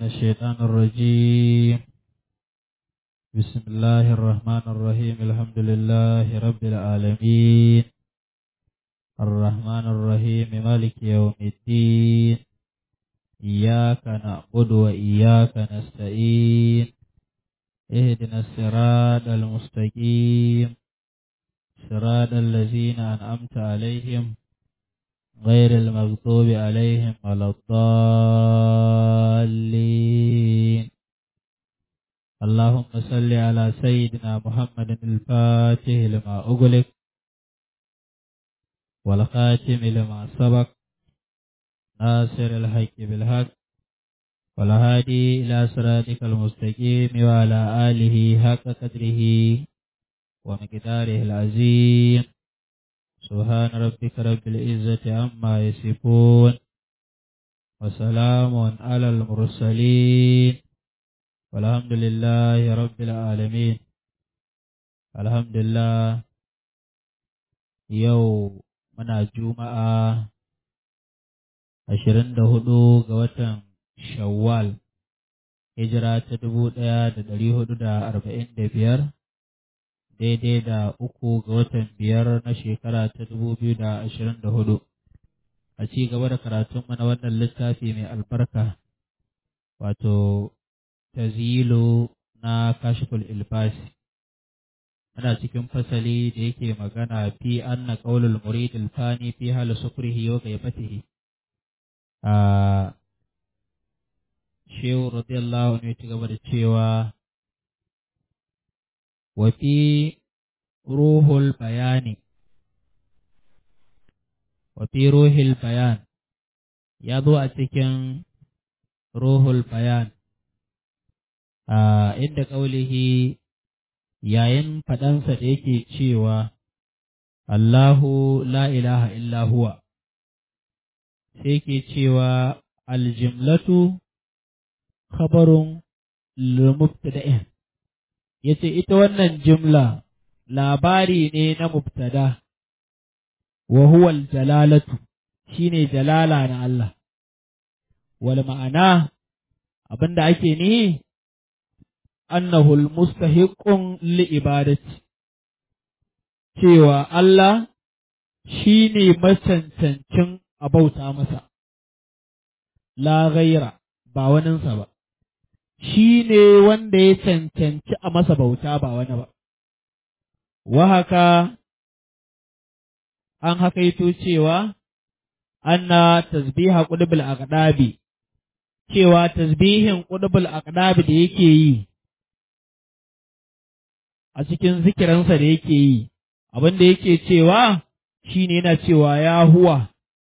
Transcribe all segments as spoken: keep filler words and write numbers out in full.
الشيطان الرجيم. بسم الله الرحمن الرحيم. الحمد لله رب العالمين، الرحمن الرحيم، مالك يوم الدين. إياك نعبد وإياك نستعين. اهدنا الصراط المستقيم، صراط الذين أنعمت عليهم غير المغضوب عليهم ولا الضالين. اللهم صل على سيدنا محمد الفاتح لما أغلق والخاتم لما سبق، ناصر الحق بالحق، والهادي إلى صراطك المستقيم، وعلى آله حق قدره ومقداره العظيم. سبحان ربك رب العزة عما يصفون، وسلام على المرسلين، والحمد لله رب العالمين. الحمد لله. yau muna juma'a ashirin da hudu ga watan Shawwal, hijira ta dubu ɗaya da ɗari hudu da arba'in da biyar, daidai da uku ga watan biyar na shekara ta dubu biyu da ashirin da hudu. A ci gaba da karatunmu na wannan littafi mai albarka, wato tazilu na kashiful ilbasi. Ana cikin fasali da yake magana fi anna qaulul murid alfani fi hal sukrihi wa ghaibatihi. a Shehu radiyallahu anhu ya gaba da cewa wa fi ruhul bayani wa fi ruhil bayan, ya zo a cikin ruhul bayan a inda qaulihi, yayin faɗansa da yake cewa Allahu la ilaha illa huwa, sai ke cewa aljimlatu khabarun lil-mubtada'in, yace ita wannan jumla labari ne na mubtada, wa huwa al-jalalatu, shine jalala na Allah. Wal ma'ana, abinda ake nihi annahu al-mustahiqqun li-ibadati, cewa Allah shine macancancin a bauta masa, la ghaira, ba waninsa ba, shine wanda ya cancanci a masa bauta ba wani ba. Wa haka an hakaito cewa anna tasbiha qudbul aqdabi, cewa tasbihin qudbul aqdabi da yake yi a cikin zikiransa da yake yi, abin da yake cewa shine yana cewa ya huwa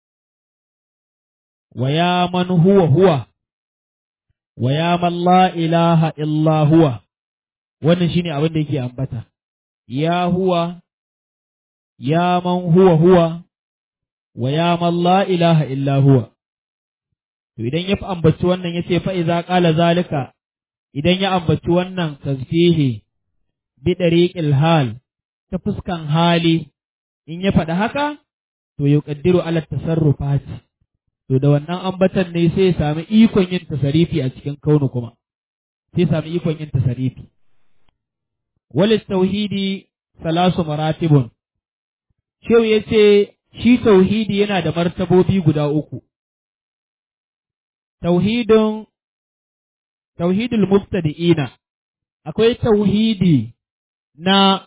wa ya man huwa huwa wa ya man la ilaha illa huwa. Wannan shine abin da yake ambata, ya huwa, ya man huwa huwa, wa ya man la ilaha illa huwa. To idan ya fi ambaci wannan yace fa iza qala zalika, idan ya ambaci wannan tasbihi bi dariqil hal, ta fuskan hali, in ya faɗi haka to yuqaddiru ala tasarrufat, to da wannan ambatan ne sai ya sami ikon yin tasarifi a cikin kaunu, kuma sai sami ikon yin tasarifi. Wal tauhidi salasu maratibun, shehu yace shi tauhidi yana da martabobi guda uku. Tauhidun tauhidul mubtadi'ina, akwai tauhidi na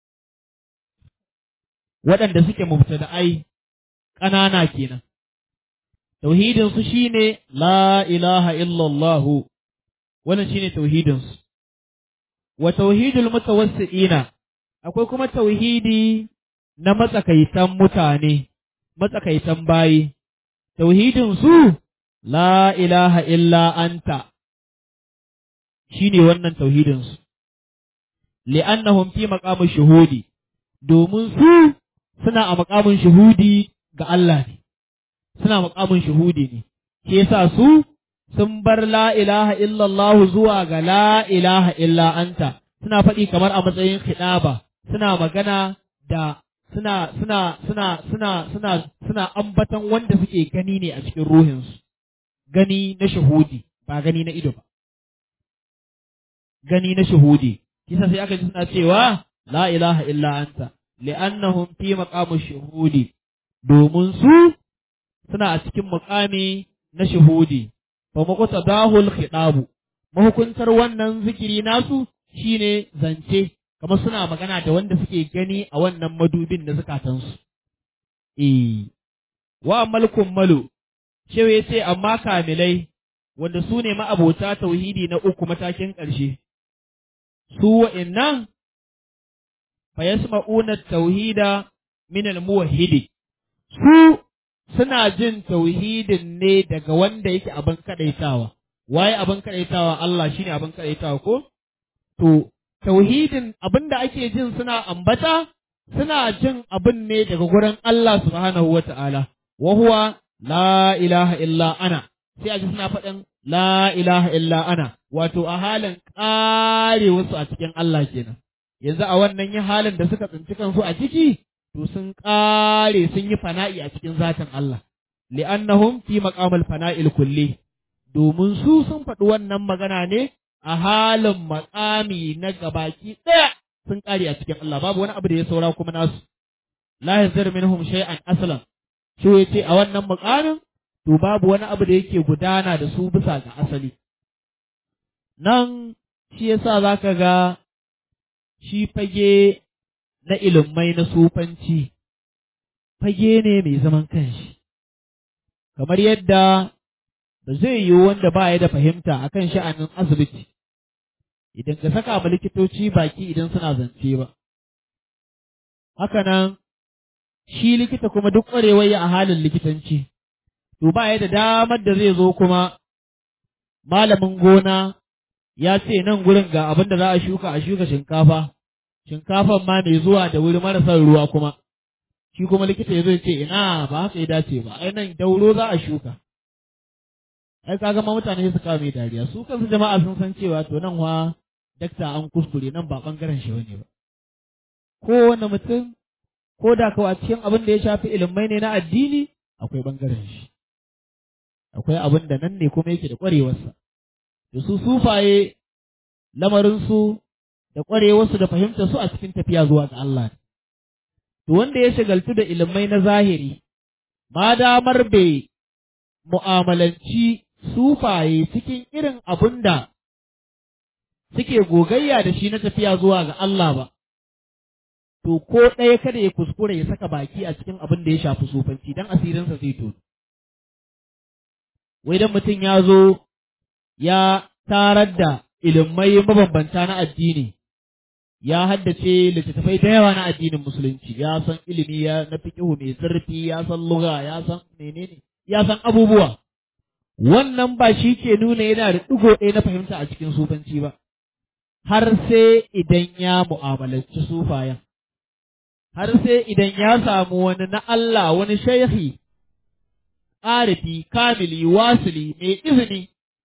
waɗanda suke mubtada'ai ƙanana kenan. Tauhidinsu shi ne la ilaha illallahu, wannan shi ne tauhidinsu. Wa tauhidul mutawassi'ina, akwai kuma tauhidi na matsakaitan mutane, matsakaitan bayi. Tauhidinsu la ilaha illa anta, shi ne wannan tauhidinsu. Li'annahum fi maqamin shuhudi, domin su suna a maqamin shuhudi ga Allah ne, suna maqamin shuhudi ne, shi yasa su sun bar la ilaha illallah zuwa ga la ilaha illa anta, suna faɗi kamar a matsayin khidaba, suna magana da suna suna suna suna suna suna ambatan wanda suke gani ne a cikin ruhinsu, gani na shuhudi, ba gani na ido ba gani na shuhudi kisa sai aka ji suna cewa la ilaha illa anta li'annahum fi maqamu shuhudi domin su suna a cikin muqami na shuhudi fa maquta dahul khitabu mahukuntar wannan zikiri nasu shine zance kamar suna magana da wanda suke gani a wannan madubin na zukatansu eh wa amal kummalu shewa yace amma kamilai wanda su ne ma'abota tauhidi na uku matakin ƙarshe su wa'innan fa yasma'una tauhida min al-muwahhidi su suna jin tauhidin ne daga wanda yake abin kadaitawa waye abin kadaitawa Allah shine abin kadaitawa ko to tauhidin abinda ake jin suna ambata suna jin abin ne daga gurin Allah subhanahu wata'ala wa huwa la ilaha illa ana sai a ji suna faɗin la ilaha illa ana wato a halin ƙare wasu a cikin Allah kenan yanzu a wannan yin halin da suka tsinci kansu a ciki to sun ƙare sun yi fana'i a cikin zatin Allah li'annahum fi maqamil fana'il kulli domin su sun faɗi wannan magana ne a halin maƙami na gabaki ɗaya sun ƙare a cikin Allah babu wani abu da ya saura kuma nasu la yazar minhum shay'an aslan shi yace a wannan maƙamin to babu wani abu da yake gudana da su bisa ga asali nan shi yasa zaka ga shi fage na ilimai na sufanci fage ne mai zaman kanshi kamar yadda ba zai yi wanda ba ya da fahimta akan sha'anin asibiti idan ka saka ma likitoci baki idan suna zance ba haka nan shi likita kuma duk ƙwarewar ya a halin likitanci to ba ya da damar da zai zo kuma malamin gona ya ce nan gurin ga abin da za a shuka a shuka shinkafa shinkafan ma mai zuwa da wuri marasa ruwa kuma shi kuma likita ya zo ce ina ba haka ya dace ba ai nan dauro za a shuka ai kaga ma mutane su kawo mai dariya su kansu jama'a sun san cewa to nan wa dakta an kuskure nan ba bangaren shi bane ba kowane mutum ko da kawai a cikin abin da ya shafi ilimai ne na addini akwai bangaren shi akwai abin da nan ne kuma yake da ƙwarewarsa da su sufaye lamarinsu da ƙwarewarsu da fahimtarsu a cikin tafiya zuwa ga Allah to wanda ya shagaltu da ilimai na zahiri ma damar bai mu'amalanci sufaye cikin irin abin da suke gogayya da shi na tafiya zuwa ga Allah ba to ko ɗaya kada ya kuskure ya saka baki a cikin abin da ya shafi sufanci don asirinsa zai tono wai dan mutum ya zo ya tarar da ilimai mabambanta na addini ya haddace littattafai da yawa na addinin musulunci ya san ilimi ya na fiqhu mai zurfi ya san lugha ya san menene ya san abubuwa wannan ba shi ke nuna yana da digo ɗaya na fahimta a cikin sufanci ba har sai idan ya mu'amalanci sufayen har sai idan ya samu wani na Allah wani shaykhi arifi kamili wasili mai izini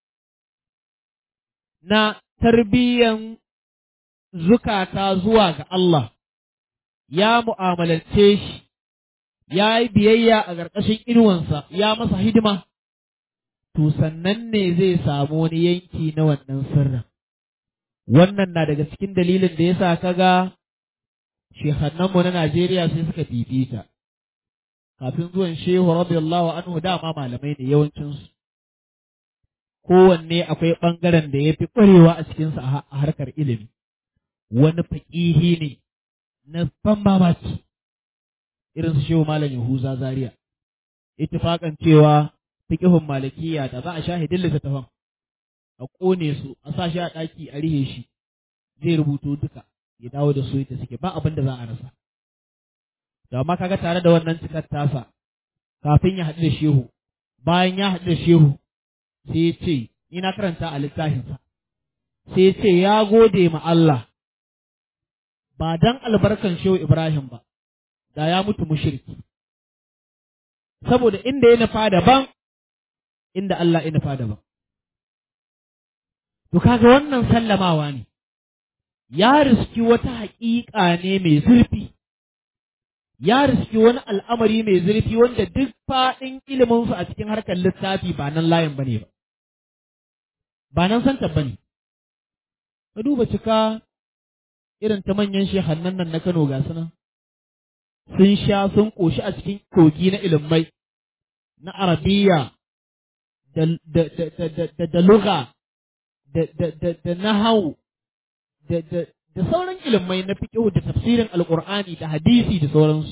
na tarbiyyan zukata zuwa ga Allah ya mu'amalance shi ya yi biyayya a ƙarƙashin inuwansa ya masa hidima to sannan ne zai samu wani yanki na wannan sirrin wannan na daga cikin dalilin da yasa kaga shehannanmu na Najeriya sai suka fifita kafin zuwan shehu radiyallahu anhu dama malamai ne yawancinsu kowanne akwai ɓangaren da ya fi ƙwarewa a cikinsa a harkar ilimi wani faƙihi ne na ban mamaki irin su shehu malam Yahuza Zaria ittifaƙan cewa fiqhun malikiya da za a shahidin littattafan a ƙone su a sa shi a ɗaki a rihe shi zai rubuto duka ya dawo da su yadda suke ba abin da za a rasa da amma kaga tare da wannan cikar tasa kafin ya haɗu da shehu bayan ya haɗu da shehu sai ya ce ni na karanta a littafinsa sai ya ce ya gode ma Allah ba dan albarkan shehu Ibrahim ba da ya mutu mushriki saboda inda ya nufa daban inda Allah ya nufa daban to kaga wannan sallamawa ne ya riski wata haƙiƙa ne mai zurfi ya riski wani al'amari mai zurfi wanda duk faɗin iliminsu a cikin harkar littafi ba nan layin ba ne ba. ba nan santa bane. Ka duba cika irin ta manyan shehannan nan na Kano ga sunan. Sun sha sun ƙoshi a cikin kogi na ilimai, na Arabiya, da, da, da, da, da, da, da luga, da, da, da, da nahawu, da, da, da sauran ilimai na fiƙihu da tafsirin Alƙur'ani da hadisi da sauransu.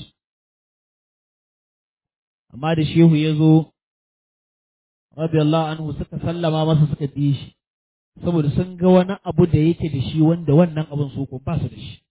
Amma da shehu ya zo, radiyallahu anhu suka sallama masa suka bi shi, saboda sun ga wani abu da yake da shi wanda wannan abin su ko ba su da shi.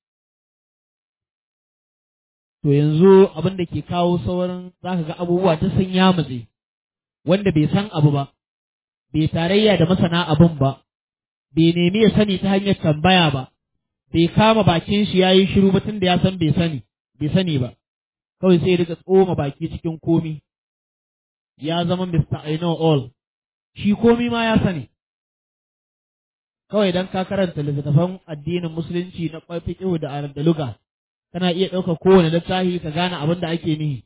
To yanzu abin da ke kawo sauran za ka ga abubuwa ta sun yamutse, wanda bai san abu ba, bai tarayya da masana abin ba, bai nemi ya sani ta hanyar tambaya ba, bai kama bakin shi ya yi shiru ba tun da ya san bai sani, bai sani ba, kawai sai ya rika tsoma baki cikin komi, ya zama mister I know all, shi komi ma ya sani. Kawai dan ka karanta littattafan addinin musulunci na fiqh da da luga, kana iya ɗaukar kowane littafi ka gane abin da ake nihi.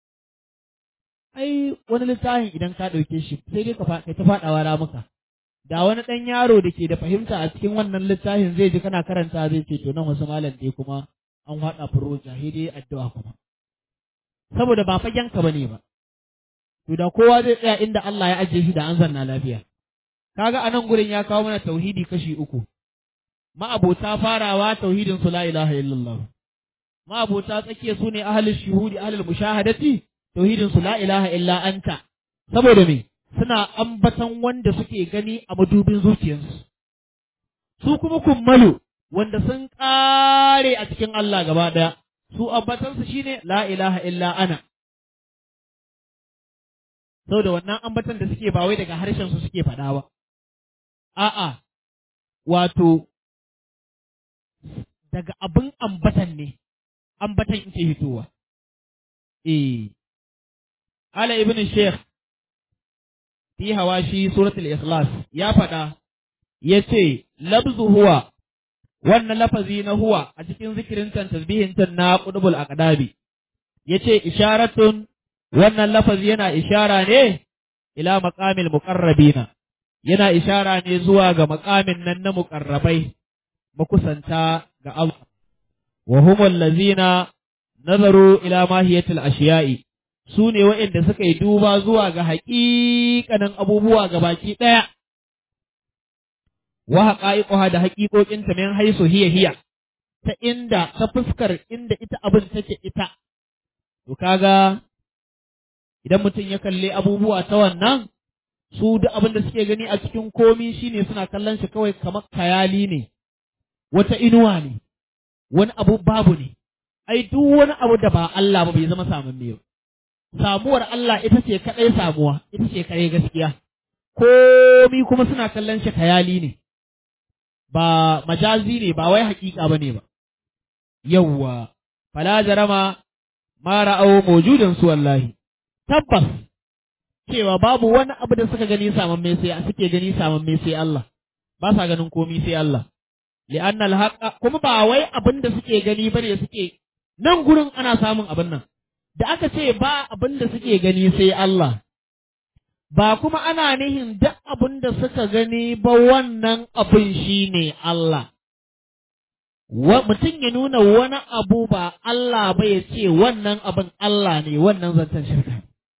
Ai, wani littafin idan ka ɗauke shi sai dai ka ta faɗawa ramuka. Da wani ɗan yaro da ke da fahimta a cikin wannan littafin zai ji kana karanta zai ce to nan wasu malam dai kuma an haɗa furoja sai dai addu'a kuma. Saboda ba fagen ka bane ba. To da kowa zai tsaya inda Allah ya ajiye shi da an zanna lafiya. Kaga a nan gurin ya kawo mana tauhidi kashi uku. Ma'abota farawa tauhidin su la ilaha illallah. Ma'abota tsakiya su ne ahlul shuhudi ahlul mushahadati tauhidin su la ilaha illa anta. Saboda me? Suna ambatan wanda suke gani a madubin zuciyarsu. Su kuma kummalu wanda sun ƙare a cikin Allah gaba ɗaya. Su ambatansu shine la ilaha illa ana. Saboda wannan ambatan da suke ba wai daga harshen su suke faɗa ba. A'a, wato daga abin ambatan ne, ambatan in ce hitowa. Eh, Ala ibn Sheikh fi hawashi suratul Ikhlas ya faɗa, ya ce, labzu huwa, wannan lafazi na huwa a cikin zikirin can tasbihin can na ƙudubul aqdabi, ya ce, isharatun, wannan lafazi yana ishara ne ila maƙamil muƙarrabina, yana ishara ne zuwa ga maƙamin nan na muƙarrabai, makusanta ga Allah. Wa humul lazina nazaru ila mahiyatil ashiya'i, su ne waɗanda suka yi duba zuwa ga haƙiƙanin abubuwa ga baki ɗaya, wa haƙa'iƙuha da haƙiƙoƙinta min haisu hiya hiya, ta inda ta fuskar inda ita abin take ita. To kaga idan mutum ya kalli abubuwa ta wannan, su duk abin da suke gani a cikin komi shine suna kallon shi kawai kamar kayali ne, wata inuwa ne, wani abu babu ne. Ai duk wani abu da ba Allah ba bai zama samamme ba. Samuwar Allah ita ce kaɗai samuwa, ita ce kare gaskiya, komi kuma suna kallon shi kayali ne, ba majazi ne, ba wai haƙiƙa ba ne ba. Yawwa, fala jarama ma ra'au mawjudan su wallahi, tabbas cewa babu wani abu da suka gani samamme sai suke gani samamme sai Allah, ba sa ganin komi sai Allah. Li'anna al-haqqa kuma ba wai abin da suke gani bane suke nan gurin ana samun abin nan. Da aka ce ba abin da suke gani sai Allah, ba kuma ana nihin duk abin da suka gani ba wannan abin shi ne Allah. Mutum ya nuna wani abu ba Allah ba ya ce wannan abin Allah ne, wannan zancen shirka.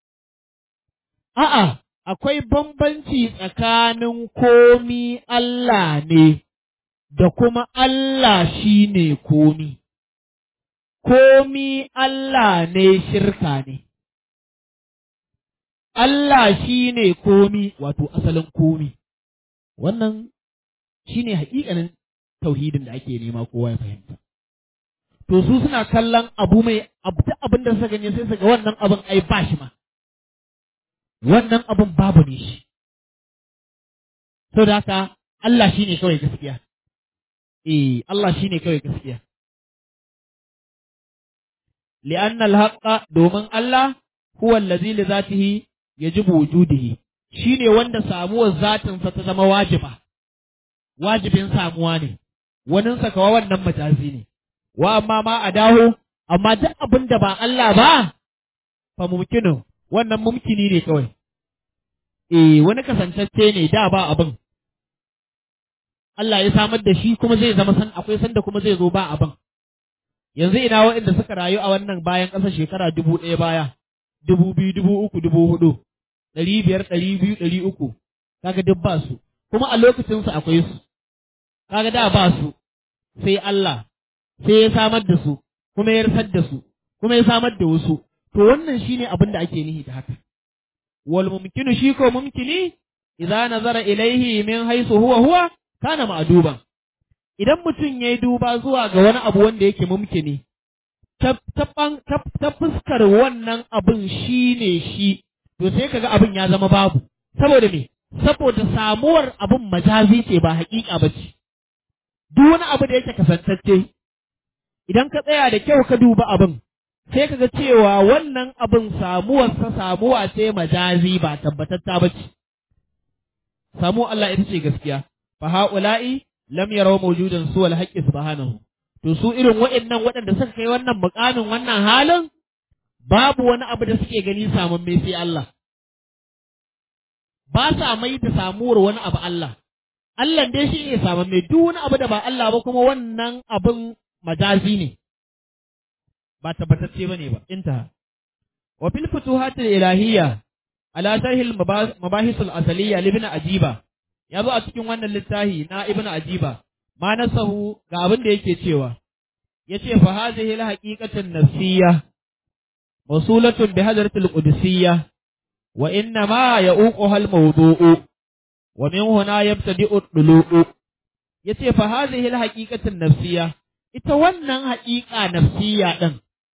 A'a, akwai bambanci tsakanin komi Allah ne da kuma Allah shi ne komi. Komi Allah ne shirka ne, Allah shi ne komi wato asalin komi, wannan shi ne haƙiƙanin tauhidin da ake nema kowa ya fahimta. To su suna kallon abu mai abu ta abin da suka gani sai su ga wannan abin ai ba shi ma, wannan abin babu ne shi. Sau da haka Allah shi ne kawai gaskiya, eh Allah shi ne kawai gaskiya. لأن الحق دومن الله هو الذي لذاته يجب وجوده shine wanda samuwar zatin sa ta zama wajiba wajibin samuwa ne wannan sa kawai wannan majazi ne wa amma ma adahu amma duk abin da ba Allah ba fa mumkinu wannan mumkini ne kawai eh wani kasantacce ne da ba abin Allah ya samar da shi kuma zai zama san akwai sanda kuma zai zo ba abin. Yanzu ina waɗanda suka rayu a wannan bayan ƙasa shekara dubu ɗaya baya, dubu biyu, dubu uku, dubu hudu, ɗari biyar, ɗari biyu, ɗari uku, kaga duk ba su, kuma a lokacinsu akwai su, kaga da ba su, sai Allah, sai ya samar da su, kuma ya rasar da su, kuma ya samar da wasu, to wannan shine abin da ake nihi da haka. Wal mumkinu shi ko mumkini, idza nazara ilaihi min haisu huwa huwa, kana ma'duban. Idan mutum ya yi duba zuwa ga wani abu wanda yake mumkini, ta, ta, fuskar wannan abin shi ne shi, to sai kaga abin ya zama babu. Saboda me? Saboda samuwar abin majazi ce ba haƙiƙa ba ce. Duk wani abu da yake kasantacce, idan ka tsaya da kyau ka duba abin, sai kaga cewa wannan abin samuwarsa samuwa ce majazi ba tabbatatta ba ce. Samu Allah ita ce gaskiya, fa ha'ula'i lam yaraw mawjudan su wal haqqi subhanahu, to su irin waɗannan waɗanda suka kai wannan muƙamin wannan halin babu wani abu da suke gani samun mai sai Allah, ba sa mai da samuwar wani abu Allah, Allah dai shi ne samun mai, duk wani abu da ba Allah ba kuma wannan abin majazi ne, ba tabbatacce ba ne ba. Intaha. Wa fil futuhatil ilahiyya ala sharhil mabahisul asaliya li ibn ajiba, ya zo a cikin wannan littafi na ibn ajiba, ma nasahu ga abin da yake cewa, yace fa hadhihi al haqiqatun nafsiyya mawsulatun bi hadratil qudsiyya wa inna ma yauquha al mawdu'u wa min huna yabtadi'u dulu'u. Yace fa hadhihi al haqiqatun nafsiyya, ita wannan haqiqa nafsiyya din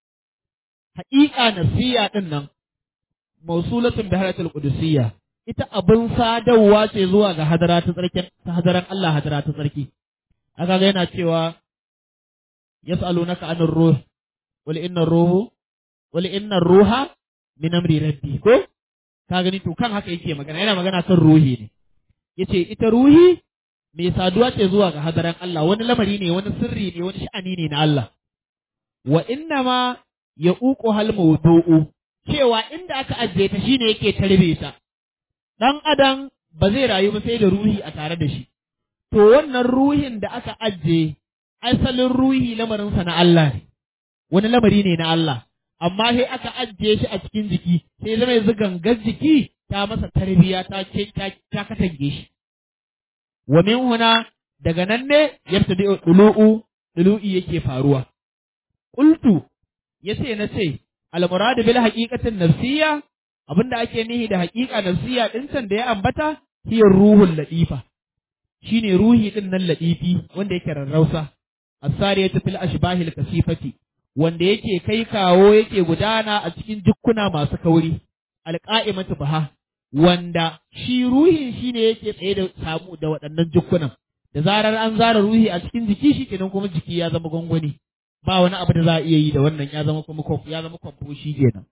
haqiqa nafsiyya din nan mawsulatun bi hadratil qudsiyya, ita abin sadarwa ce zuwa ga hadara ta tsarkin ta hadaran Allah, hadara ta tsarki. Aka ga yana cewa yas'alunaka anir ruh wal innar ruhu wal innar ruha min amri rabbi, ko ka gani to kan haka yake magana, yana magana kan ruhi ne. Yace ita ruhi mai saduwa ce zuwa ga hadaran Allah, wani lamari ne, wani sirri ne, wani sha'ani ne na Allah. Wa inna ma yauqu hal mawdu'u, cewa inda aka ajiye ta shine yake tarbe ta. Ɗan adam ba zai rayu ba sai da ruhi a tare da shi, to wannan ruhin da aka ajiye, asalin ruhi lamarinsa na Allah ne, wani lamari ne na Allah, amma sai aka ajiye shi a cikin jiki, sai zama yanzu gangar jiki ta masa tarbiya ta ce ta katange shi. Wa min huna, daga nan ne yabtadi dulu'u dulu'i yake faruwa. Qultu, yace na ce al muradu bil haqiqatin nafsiyya, abinda ake nihi da haƙiƙa nafsiya ɗin can da ya ambata, hiya ruhul latifa, shine ruhi ɗin nan latifi wanda yake rarrausa, asariyatu fil ashbahil kasifati, wanda yake kai kawo yake gudana a cikin jukkuna masu kauri, alqa'imatu baha, wanda shi ruhin shine yake tsaye da samu da waɗannan jukkunan, da zarar an zara ruhi a cikin jiki shi kenan kuma jiki ya zama gwangwani, ba wani abu da za a iya yi da wannan, ya zama kuma ya zama kwamfo shi kenan.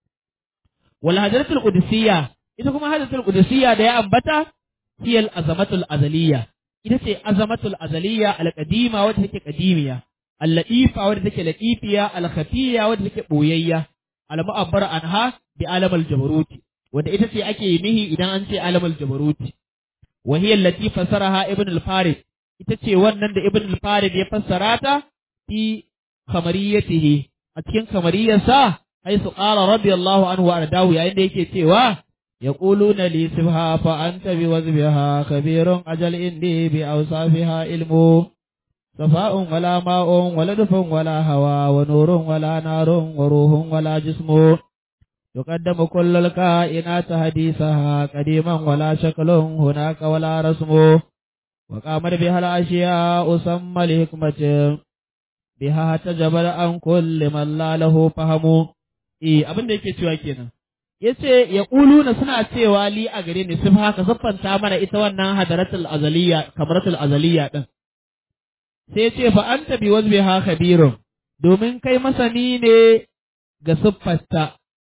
Wal hadratul qudsiyya, ita kuma hadratul qudsiyya da ya ambata, hiya al azamatul azaliyya, ita ce azamatul azaliyya al qadima wadda take qadimiya, al latifa wadda take latifiya, al khafiyya wadda take boyayya, al mu'abbar anha bi alamul jabaruti, wadda ita ce ake nihi idan an ce alamul jabaruti. Wa hiya allati fasaraha ibn al farid, ita ce wannan da ibn al farid ya fassara ta fi kamariyatihi, a cikin kamariyarsa, haisu qala radiyallahu anhu wa ardahu, yayin da yake cewa yaquluna li sibha fa anta bi wazbiha kabirun ajal indi bi awsafiha ilmu safa'un wala ma'un wala dufun wala hawa wa nurun wala narun wa ruhun wala jismu yuqaddamu kullal kainat hadithaha qadiman wala shaklun hunaka wala rasmu wa qamar biha al ashiya usamma li hikmatin biha tajabal an kulli man la lahu fahamu. Eh, abin da yake cewa kenan. Yace ya na suna cewa li a gare ni sun haka siffanta mana ita wannan hadaratul azaliya, kamaratul azaliya din. Sai yace fa anta bi wazbiha khabirun, domin kai masani ne ga siffarta.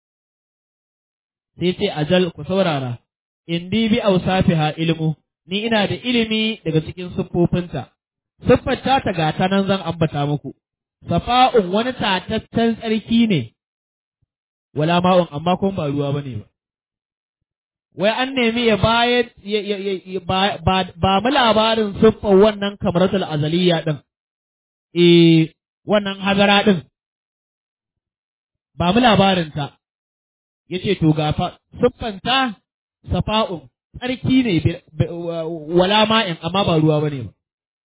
Sai yace ajal, ku saurara, indi bi awsafiha ilmu, ni ina da ilimi daga cikin siffofinta. Siffarta ta ga ta nan zan ambata muku. Safa'un wani tataccen tsarki ne, wala ma'un amma kuma ba ruwa bane ba. wai an nemi ya bayar ba mu labarin siffar wannan kamaratul azaliya din eh wannan hazara din ba mu labarin ta yace to ga fa siffanta safa'un tsarki ne wala ma'in amma ba ruwa bane ba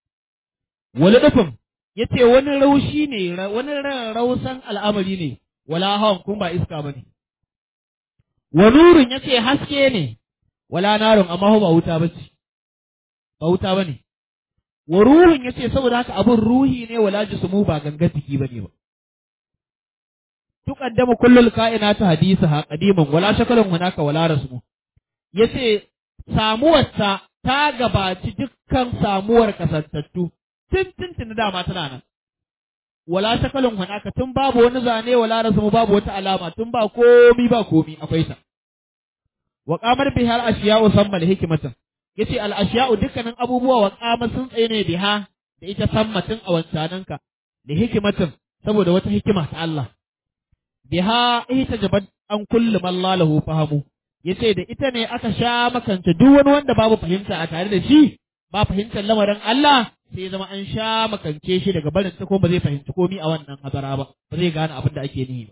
wala dafin yace wani raushi ne wani rausan al'amari ne wala hawan kun ba iska bane wa nurun yace haske ne wala narun amma ba wuta bace ba wuta bane wa ruhun yace saboda haka abun ruhi ne wala jismu ba gangan jiki bane ba tuqaddamu kullul kainatu hadithaha qadiman wala shakalun hunaka wala rasmu yace samuwarta ta gabaci dukkan samuwar kasantattu tun tun tun dama tana nan wala shakalun hunaka tun babu wani zane wala rasmu babu wata alama tun ba komi ba komi akwai ta wa qamar biha al ashiya'u samma al hikmatan yace al ashiya'u dukkanin abubuwa wa qama sun tsaye ne biha da ita sammatin a wancananka da hikmatan saboda wata hikima ta Allah biha ita jabat an kullu man lahu fahamu yace da ita ne aka sha makanta duk wani wanda babu fahimta a tare da shi ba fahimtar lamarin Allah sai ya zama an sha makance shi daga barin ta ko ba zai fahimci komi a wannan hadara ba ba zai gane abin da ake nihi ba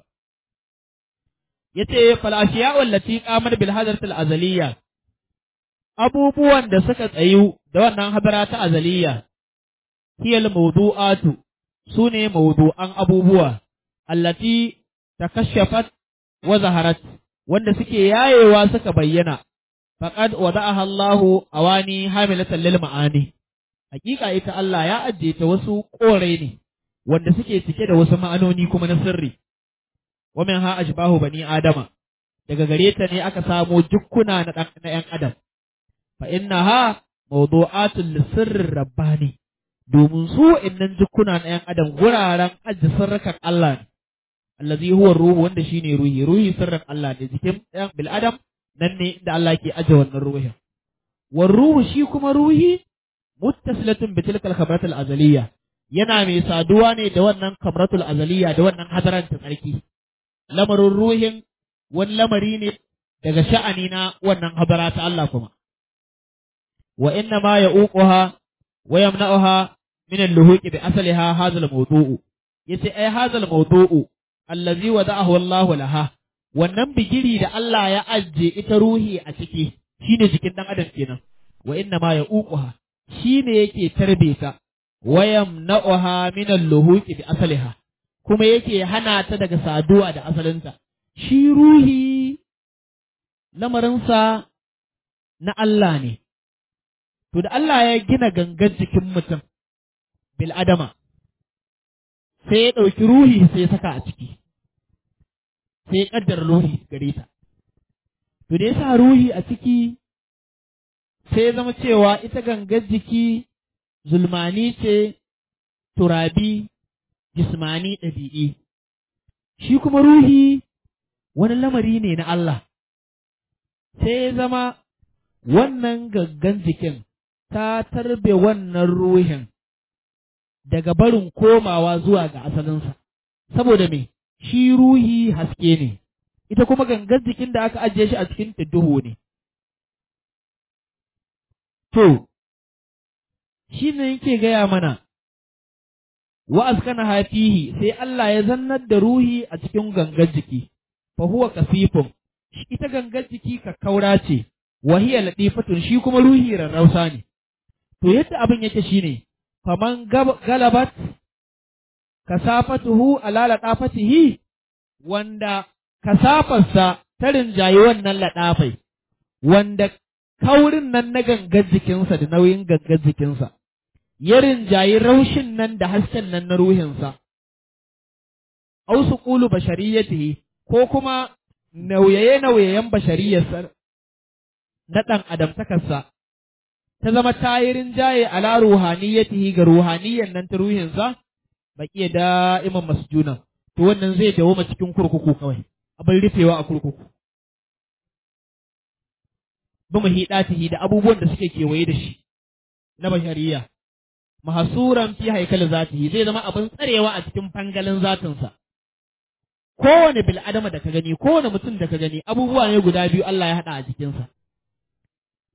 yace fal ashiya'u allati qamat bil hadratil azaliyya abubuwan da suka tsayu da wannan hadara ta azaliyya hiyal mawdu'atu sune mawdu'an abubuwa allati takashafat wa zaharat wanda suke yayewa suka bayyana faqad wada'aha Allahu awani hamilatan lil ma'ani hakika ita Allah ya ajiye ta wasu kore ne wanda suke cike da wasu ma'anoni kuma na sirri wa min ha ajbahu bani adama daga gare ta ne aka samo jukkuna na dan na yan adam fa innaha mawdu'atun lisirrir rabbani domin su innan jukkuna na yan adam guraren ajiye sirrukan Allah ne allazi huwa ruhu wanda shine ruhi ruhi sirrin Allah ne jikin ɗan bil adam nan ne inda Allah ke aje wannan ruhin war ruhu shi kuma ruhi muttasilatun bi tilkal khabratul azaliyya yana mai saduwa ne da wannan khabratul azaliyya da wannan hadaran ta tsarki lamarin ruhin wani lamari ne daga sha'ani na wannan hadara ta Allah kuma wa inna ma ya'uquha wa yamna'uha min al-luhuqi bi asliha hadha al-mawdu'u yace ai hadha al-mawdu'u allazi wada'ahu Allahu laha wannan bigiri da Allah ya ajje ita ruhi a ciki shine jikin dan adam kenan wa inna ma ya'uquha shine yake tarbe ta wayamna'uha min al-luhuqi bi asliha kuma yake hana ta daga saduwa da asalinta shi ruhi lamarinsa na Allah ne to da Allah ya gina gangan jikin mutum bil adama sai ya ɗauki ruhi sai ya saka a ciki sai ya ƙaddara ruhi gare ta to da ya sa ruhi a ciki sai ya zama cewa ita gangar jiki zulmani ce turabi jismani ɗabi'i shi kuma ruhi wani lamari ne na Allah sai ya zama wannan gangan jikin ta tarbe wannan ruhin daga barin komawa zuwa ga asalinsa, saboda me shi ruhi haske ne, ita kuma gangan jikin da aka ajiye shi a cikin duhu ne. To, shi ne yake gaya mana, wa'az kana hafihi sai Allah ya zannar da ruhi a cikin gangan jiki, fa huwa kasifun, ita gangan jiki kakkaura ce, wahiya latifatun shi kuma ruhi rarrausa ne. To, yadda abin yake shi ne, faman galabat kasafatuhu ala ladafatihi wanda kasafarsa ta rinjayi wannan ladafai wanda kaurin nan na gangan jikinsa da nauyin gangan jikinsa ya rinjayi raushin nan da hasken nan na ruhinsa au suqulu bashariyatihi ko kuma nauyaye nauyayen bashariyarsa na dan adamtakarsa ta zama tayirin jaye ala ruhaniyatihi ga ruhaniyan nan ta ruhinsa baki da'iman masjuna to wannan zai dawo cikin kurkuku kawai abin rufewa a kurkuku bi muhidatihi da abubuwan da suke kewaye da shi na bashariya mahasuran fi haikal zatihi zai zama abin tsarewa a cikin fangalin zatinsa kowane bil adama da ka gani kowane mutum da ka gani abubuwa ne guda biyu Allah ya hada a jikinsa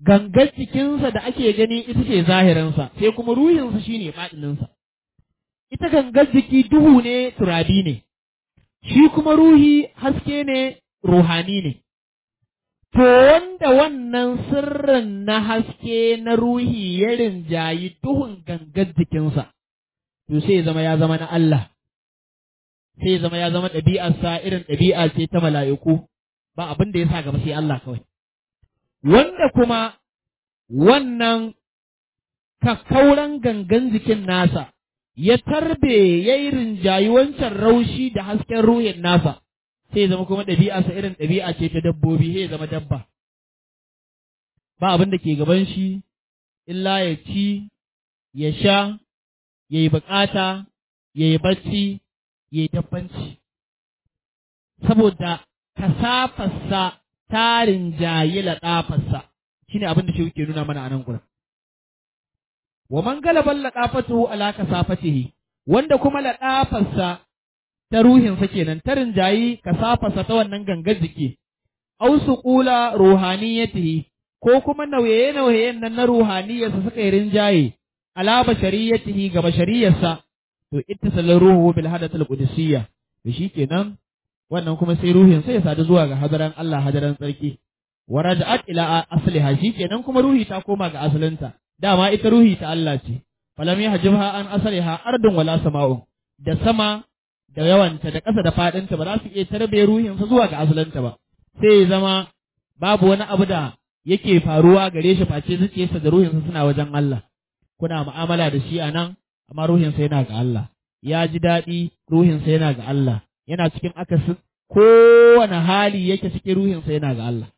gangar jikinsa da ake gani ita ce zahirinsa sai kuma ruhinsa shine baɗininsa. Ita gangar jiki duhu ne turabi ne, shi kuma ruhi haske ne ruhani ne. To wanda wannan sirrin na haske na ruhi ya rinjayi duhun gangar jikinsa, to sai zama ya zama na Allah, sai zama ya zama ɗabi'arsa irin ɗabi'a ce ta mala'iku, ba abin da ya sa gaba sai Allah kawai. Wanda kuma wannan kakkauran gangan jikin nasa ya tarbe ya yi rinjayi wancan raushi da hasken ruhin nasa, sai zama kuma ɗabi'arsa irin ɗabi'a ce ta dabbobi, sai zama dabba. Ba abin da ke gaban shi, illa ya ci, ya sha, ya yi bukata, ya yi bacci, ya yi dabbanci. Saboda kasafarsa ta rinjayi laɗafarsa, shi ne abin da shi ke nuna mana a nan gurin. Wa man galaban laɗafatuhu ala kasafatihi, wanda kuma laɗafarsa ta ruhinsa kenan ta rinjayi kasafarsa ta wannan gangar jiki, au su ƙula ruhaniyatihi, ko kuma nauye-nauyen nan na ruhaniyarsa suka yi rinjaye, ala bashariyatihi ga bashariyarsa, to ittisalin ruhu bil hadatul qudusiyya, to shi kenan wannan kuma sai ruhin sai ya sadu zuwa ga hadaran Allah hadaran tsarki, wa raja'at ila asliha, shi kenan kuma ruhi ta koma ga asalinta, dama ita ruhi ta Allah ce, falam yahjibha an asliha ardun wala sama'un, da sama da yawanta da ƙasa da faɗinta ba za su iya tarbe ruhinsa zuwa ga asalinta ba, sai ya zama babu wani abu da yake faruwa gare shi face zuciyarsa da ruhinsa suna wajen Allah. Kuna mu'amala da shi a nan, amma ruhinsa yana ga Allah, ya ji daɗi ruhinsa yana ga Allah, yana cikin akasin kowane hali yake cikin ruhinsa yana ga Allah.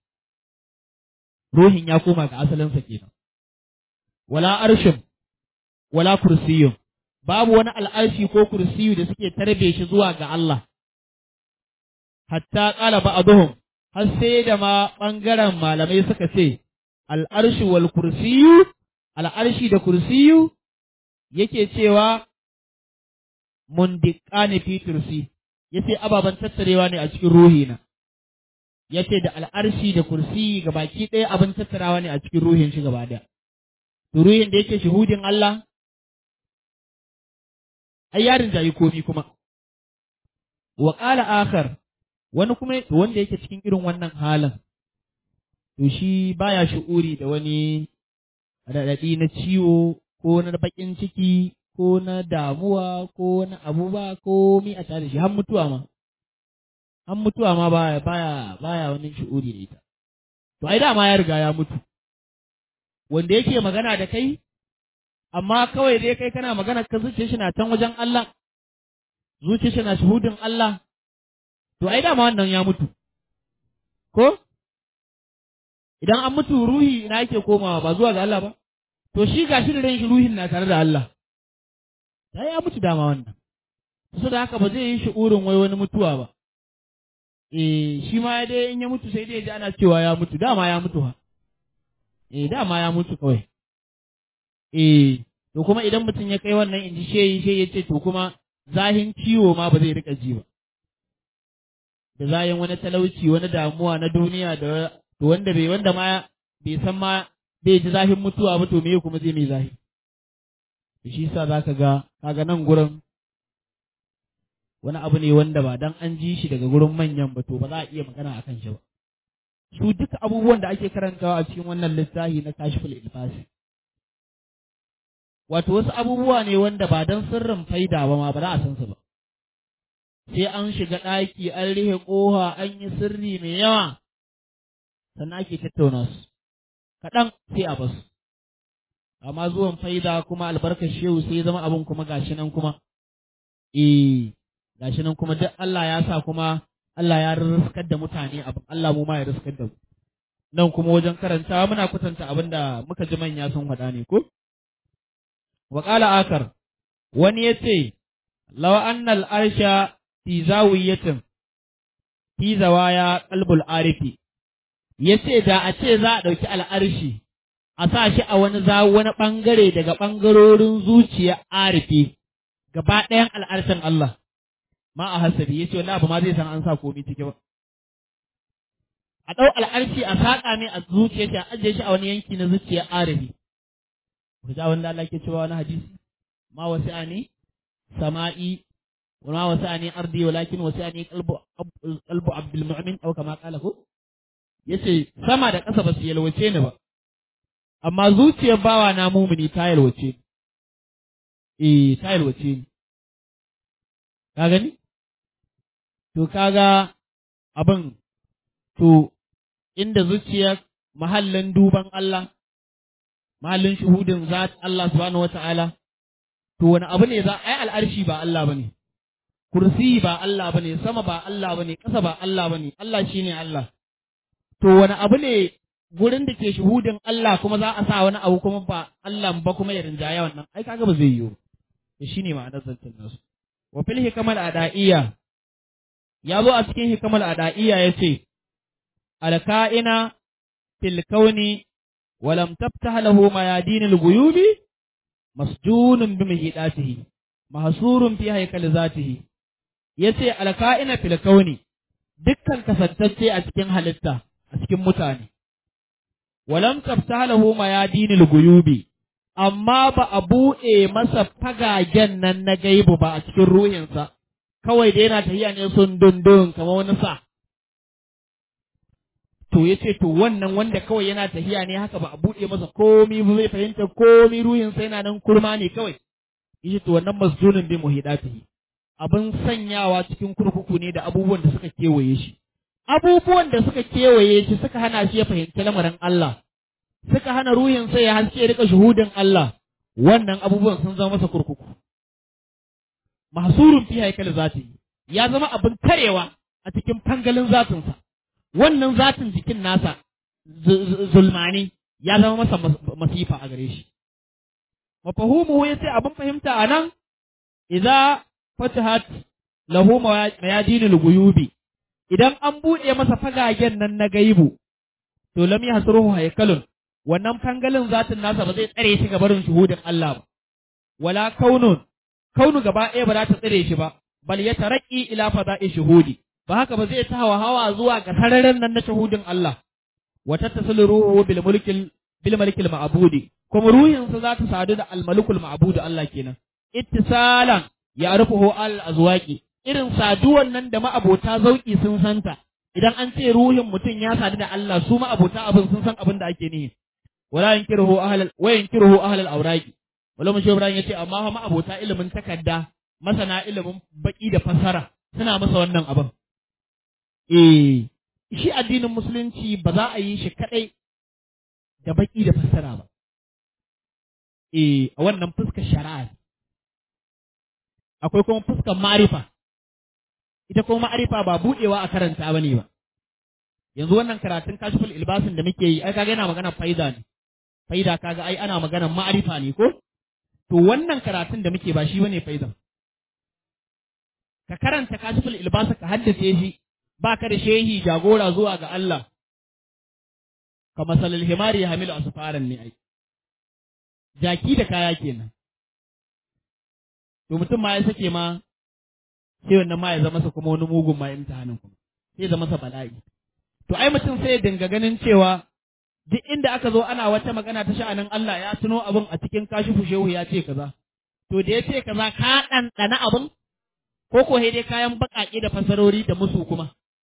Ruhin ya koma ga asalinsa kenan. Wala arshin, wala kursiyun, babu wani al'arshi ko kursiyu da suke tarbe shi zuwa ga Allah. Hatta ƙala ba'aduhum, har sai da ma ɓangaren malamai suka ce, al'arshi wal kursiyu, al'arshi da kursiyu yake cewa mundiƙani fi tursi, ya ce ababen tattarewa ne a cikin ruhina, ya ce da al'arshi da kursiyi ga baki ɗaya abin tattarawa ne a cikin ruhin shi gaba ɗaya. To ruhin da yake shuhudin Allah, ai yarin jayi komi kuma. Wa ƙala akhar, wani kuma wanda yake cikin irin wannan halin, to shi baya shi'uri da wani raɗaɗi na ciwo ko na baƙin ciki ko na damuwa ko na abu ba ko mi a tare shi har mutuwa ma. Har mutuwa ma baya baya baya wani shi'uri da ita. To ai dama ya riga ya mutu. Wanda yake magana da kai, amma kawai dai kai kana magana ka zuciya shi na can wajen Allah, zuciya shi na shuhudin Allah, to ai dama wannan ya mutu. Ko? Idan an mutu ruhi ina yake komawa ba zuwa ga Allah ba, to shi ga shi da ran shi ruhin na tare da Allah. Sai ya mutu dama wannan. So da haka ba zai yi shi'urin wai wani mutuwa ba. Eh, shi ma dai in ya mutu sai dai ya ji ana cewa ya mutu, dama ya mutu ha. Eh, dama ya mutu kawai. Eh, to kuma idan mutum ya kai wannan in ji shehi shehi ya ce to kuma zahin ciwo ma ba zai rika ji ba. Da zahin wani talauci, wani damuwa na duniya da to wanda bai wanda ma bai san ma bai ji zahin mutuwa ba to me kuma zai mai zahi. To shi yasa zaka ga kaga nan gurin wani abu ne wanda ba dan an ji shi daga gurin manyan ba to ba za a iya magana akan shi ba. Su duka abubuwan da ake karantawa a cikin wannan littafi na Kashful Ilfasi. Wato wasu abubuwa ne wanda ba dan sirrin faida ba ma ba za a san su ba. Sai an shiga ɗaki an rihe ƙoha an yi sirri mai yawa sannan ake tattauna su. Kaɗan sai a basu. Amma zuwan faida kuma albarkar shehu sai zama abin kuma gashi nan kuma. Eh, gashi nan kuma duk Allah ya sa kuma Allah ya riskar da mutane abin, Allah mu ma ya riskar da mu. Nan kuma wajen karantawa muna kwatanta abin da muka ji manya sun faɗa ne ko? Wa qala akar, wani ya ce, law annal arsha fi zawiyatin fi zawaya qalbul arifi, ya ce da a ce za a ɗauki al'arshi a sa shi a wani za wani ɓangare daga ɓangarorin zuciya arifi gaba ɗayan al'arshin Allah. Ma a hasabi ya ce wallahi ba ma zai san an sa komai ciki ba. a ɗau al'arshi a saƙa ne a zuciya shi a ajiye shi a wani yanki na zuciya arabi ku ja wanda Allah ke cewa wani hadisi ma wasi'ani sama'i wa ma wasi'ani ardi walakin wasi'ani qalbu qalbu abdul mu'min aw kama qala ko yace sama da ƙasa ba su yalwace ni ba amma zuciyar bawa na mumuni ta yalwace eh ta yalwace ni ka gani to kaga abin to inda zuciyar mahallin duban Allah mahallin shuhudin zat Allah subhanahu wata'ala to wani abu ne za ai al'arshi ba Allah bane kursi ba Allah bane sama ba Allah bane ƙasa ba Allah bane Allah shine Allah to wani abu ne gurin da ke shuhudin Allah kuma za a sa wani abu kuma ba Allah ba kuma ya rinjaya wannan ai kaga ba zai yiwu to shine ma'anar zancen nasu wa fil hikamal adaiya ya zo a cikin hikamal adaiya yace alka'ina fil kauni wa lam taftah lahu mayadin al-ghuyub masjunun bi mahidatihi mahsurun fi haykal zatihi yace alka'ina fil kauni dukkan kasantacce a cikin halitta a cikin mutane walam taftah lahu mayadin al-ghuyub amma ba a buɗe masa fagagen nan na gaibu ba a cikin ruhinsa kawai da yana tafiya ne sun dundun kamar wani sa to ya ce to wannan wanda kawai yana tafiya ne haka ba a buɗe masa komi ba zai fahimta komi ruhinsa yana nan kurma ne kawai yace to wannan masjunin bi muhidatihi abin sanyawa cikin kurkuku ne da abubuwan da suka kewaye shi abubuwan da suka kewaye shi suka hana shi ya fahimci lamarin Allah suka hana ruhinsa ya haske ya rika shuhudin Allah wannan abubuwan sun zama masa kurkuku mahsurun fi haikal zati ya zama abin karewa a cikin fangalin zatinsa wannan zatin jikin nasa zulmani ya zama masa masifa a gare shi mafahumu yace abin fahimta anan idza fatahat lahu mayadinul guyubi idan an buɗe masa fagagen nan na gaibu to lam yahsuruhu haikalun wannan fangalin zatin nasa ba zai tsare shi ga barin shuhudin Allah ba wala kaunun kaunu gaba ɗaya ba za ta tsare shi ba bal ya taraki ila fada'i shuhudi ba haka ba zai ta hawa hawa zuwa ga sararin nan na shuhudin Allah wa tattasilu ruhu bil mulkil bil malikil ma'budi kuma ruhinsa za ta sadu da al malikul ma'budi Allah kenan ittisalan ya rufuhu al azwaqi irin saduwan nan da ma'abota zauki sun santa idan an ce ruhin mutum ya sadu da Allah su ma'abota abin sun san abin da ake nihi wala yankiruhu ahlal wa yankiruhu ahlal awraqi wala mun Ibrahim yace amma ma abota ilimin takarda masana ilimin baki da fasara suna masa wannan abin eh shi addinin musulunci ba za a yi shi kadai da baki da fasara ba eh a wannan fuskar shari'a akwai kuma fuskar ma'rifa ita kuma ma'rifa ba budewa a karanta bane ba yanzu wannan karatun kashful ilbasin da muke yi ai kaga yana magana faida ne faida kaga ai ana magana ma'rifa ne ko to wannan karatun da muke ba shi bane faida ka karanta kashful ilbasa ka haddace shi baka da shehi jagora zuwa ga Allah ka masalul himari ya hamilu asfaran ne ai jaki da kaya kenan to mutum ma ya sake ma sai wannan ma ya zama masa kuma wani mugun ma imtihanin kuma sai ya zama masa bala'i to ai mutum sai ya dinga ganin cewa duk inda aka zo ana wata magana ta sha'anin Allah ya tuno abin a cikin kashifu shehu ya ce kaza to da ya ce kaza ka ɗanɗana abin ko ko dai kayan baƙaƙe da fasarori da musu kuma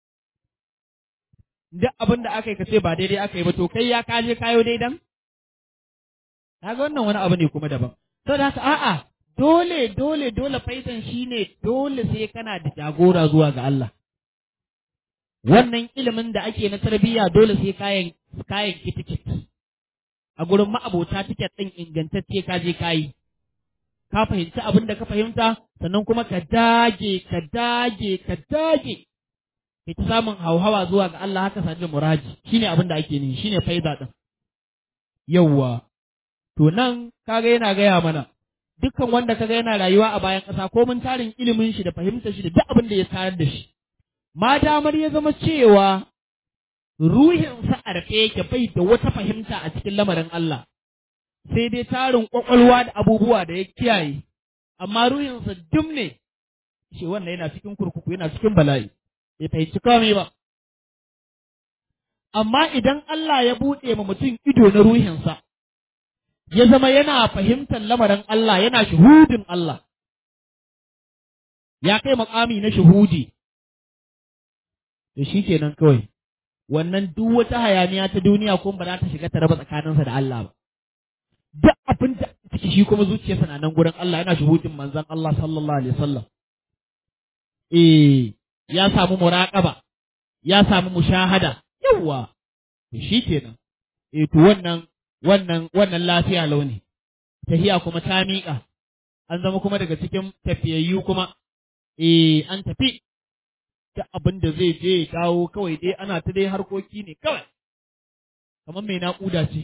duk abin da aka yi ka ce ba daidai aka yi ba to kai ya kaje kayo daidan kaga wannan wani abu ne kuma daban saboda haka a'a dole dole dole faisan shine dole sai kana da jagora zuwa ga Allah wannan ilimin da ake na tarbiyya dole sai kayan kayan kitikit a gurin ma'abota tiket ɗin ingantacce ka je kayi ka fahimci abin da ka fahimta sannan kuma ka dage ka dage ka dage kai ta samun hauhawa zuwa ga Allah haka sanje muraji shine abin da ake nihi shine faida din yawwa to nan kaga yana gaya mana dukkan wanda kaga yana rayuwa a bayan ƙasa ko mun tarin ilimin shi da fahimtar shi da duk abin da ya tarar da shi ma damar ya zama cewa ruhinsa a rufe yake bai da wata fahimta a cikin lamarin Allah sai dai tarin ƙwaƙwalwa da abubuwa da ya kiyaye amma ruhinsa dum ne shi wannan yana cikin kurkuku yana cikin bala'i bai fahimci komai ba amma idan Allah ya buɗe ma mutum ido na ruhinsa, ya zama yana fahimtar lamarin Allah, yana shuhudin Allah, ya kai makami na shuhudi, to shi kenan kawai, wannan duk wata hayaniya ta duniya kuma ba za ta shiga ta raba tsakaninsa da Allah ba. Duk abin da ciki shi kuma zuciyarsa na nan gurin Allah, yana shuhudin manzon Allah sallallahu alaihi wasallam. Eh, ya samu muraqaba, ya samu mushahada, yawa, to shi kenan. Eh, to wannan wannan wannan lafiya launi, tahiya kuma ta miƙa, an zama kuma daga cikin tafiyayyu kuma, eh, an tafi, ta abin da zai je ya kawo kawai dai ana ta dai harkoki ne kawai, kamar mai naƙuda ce,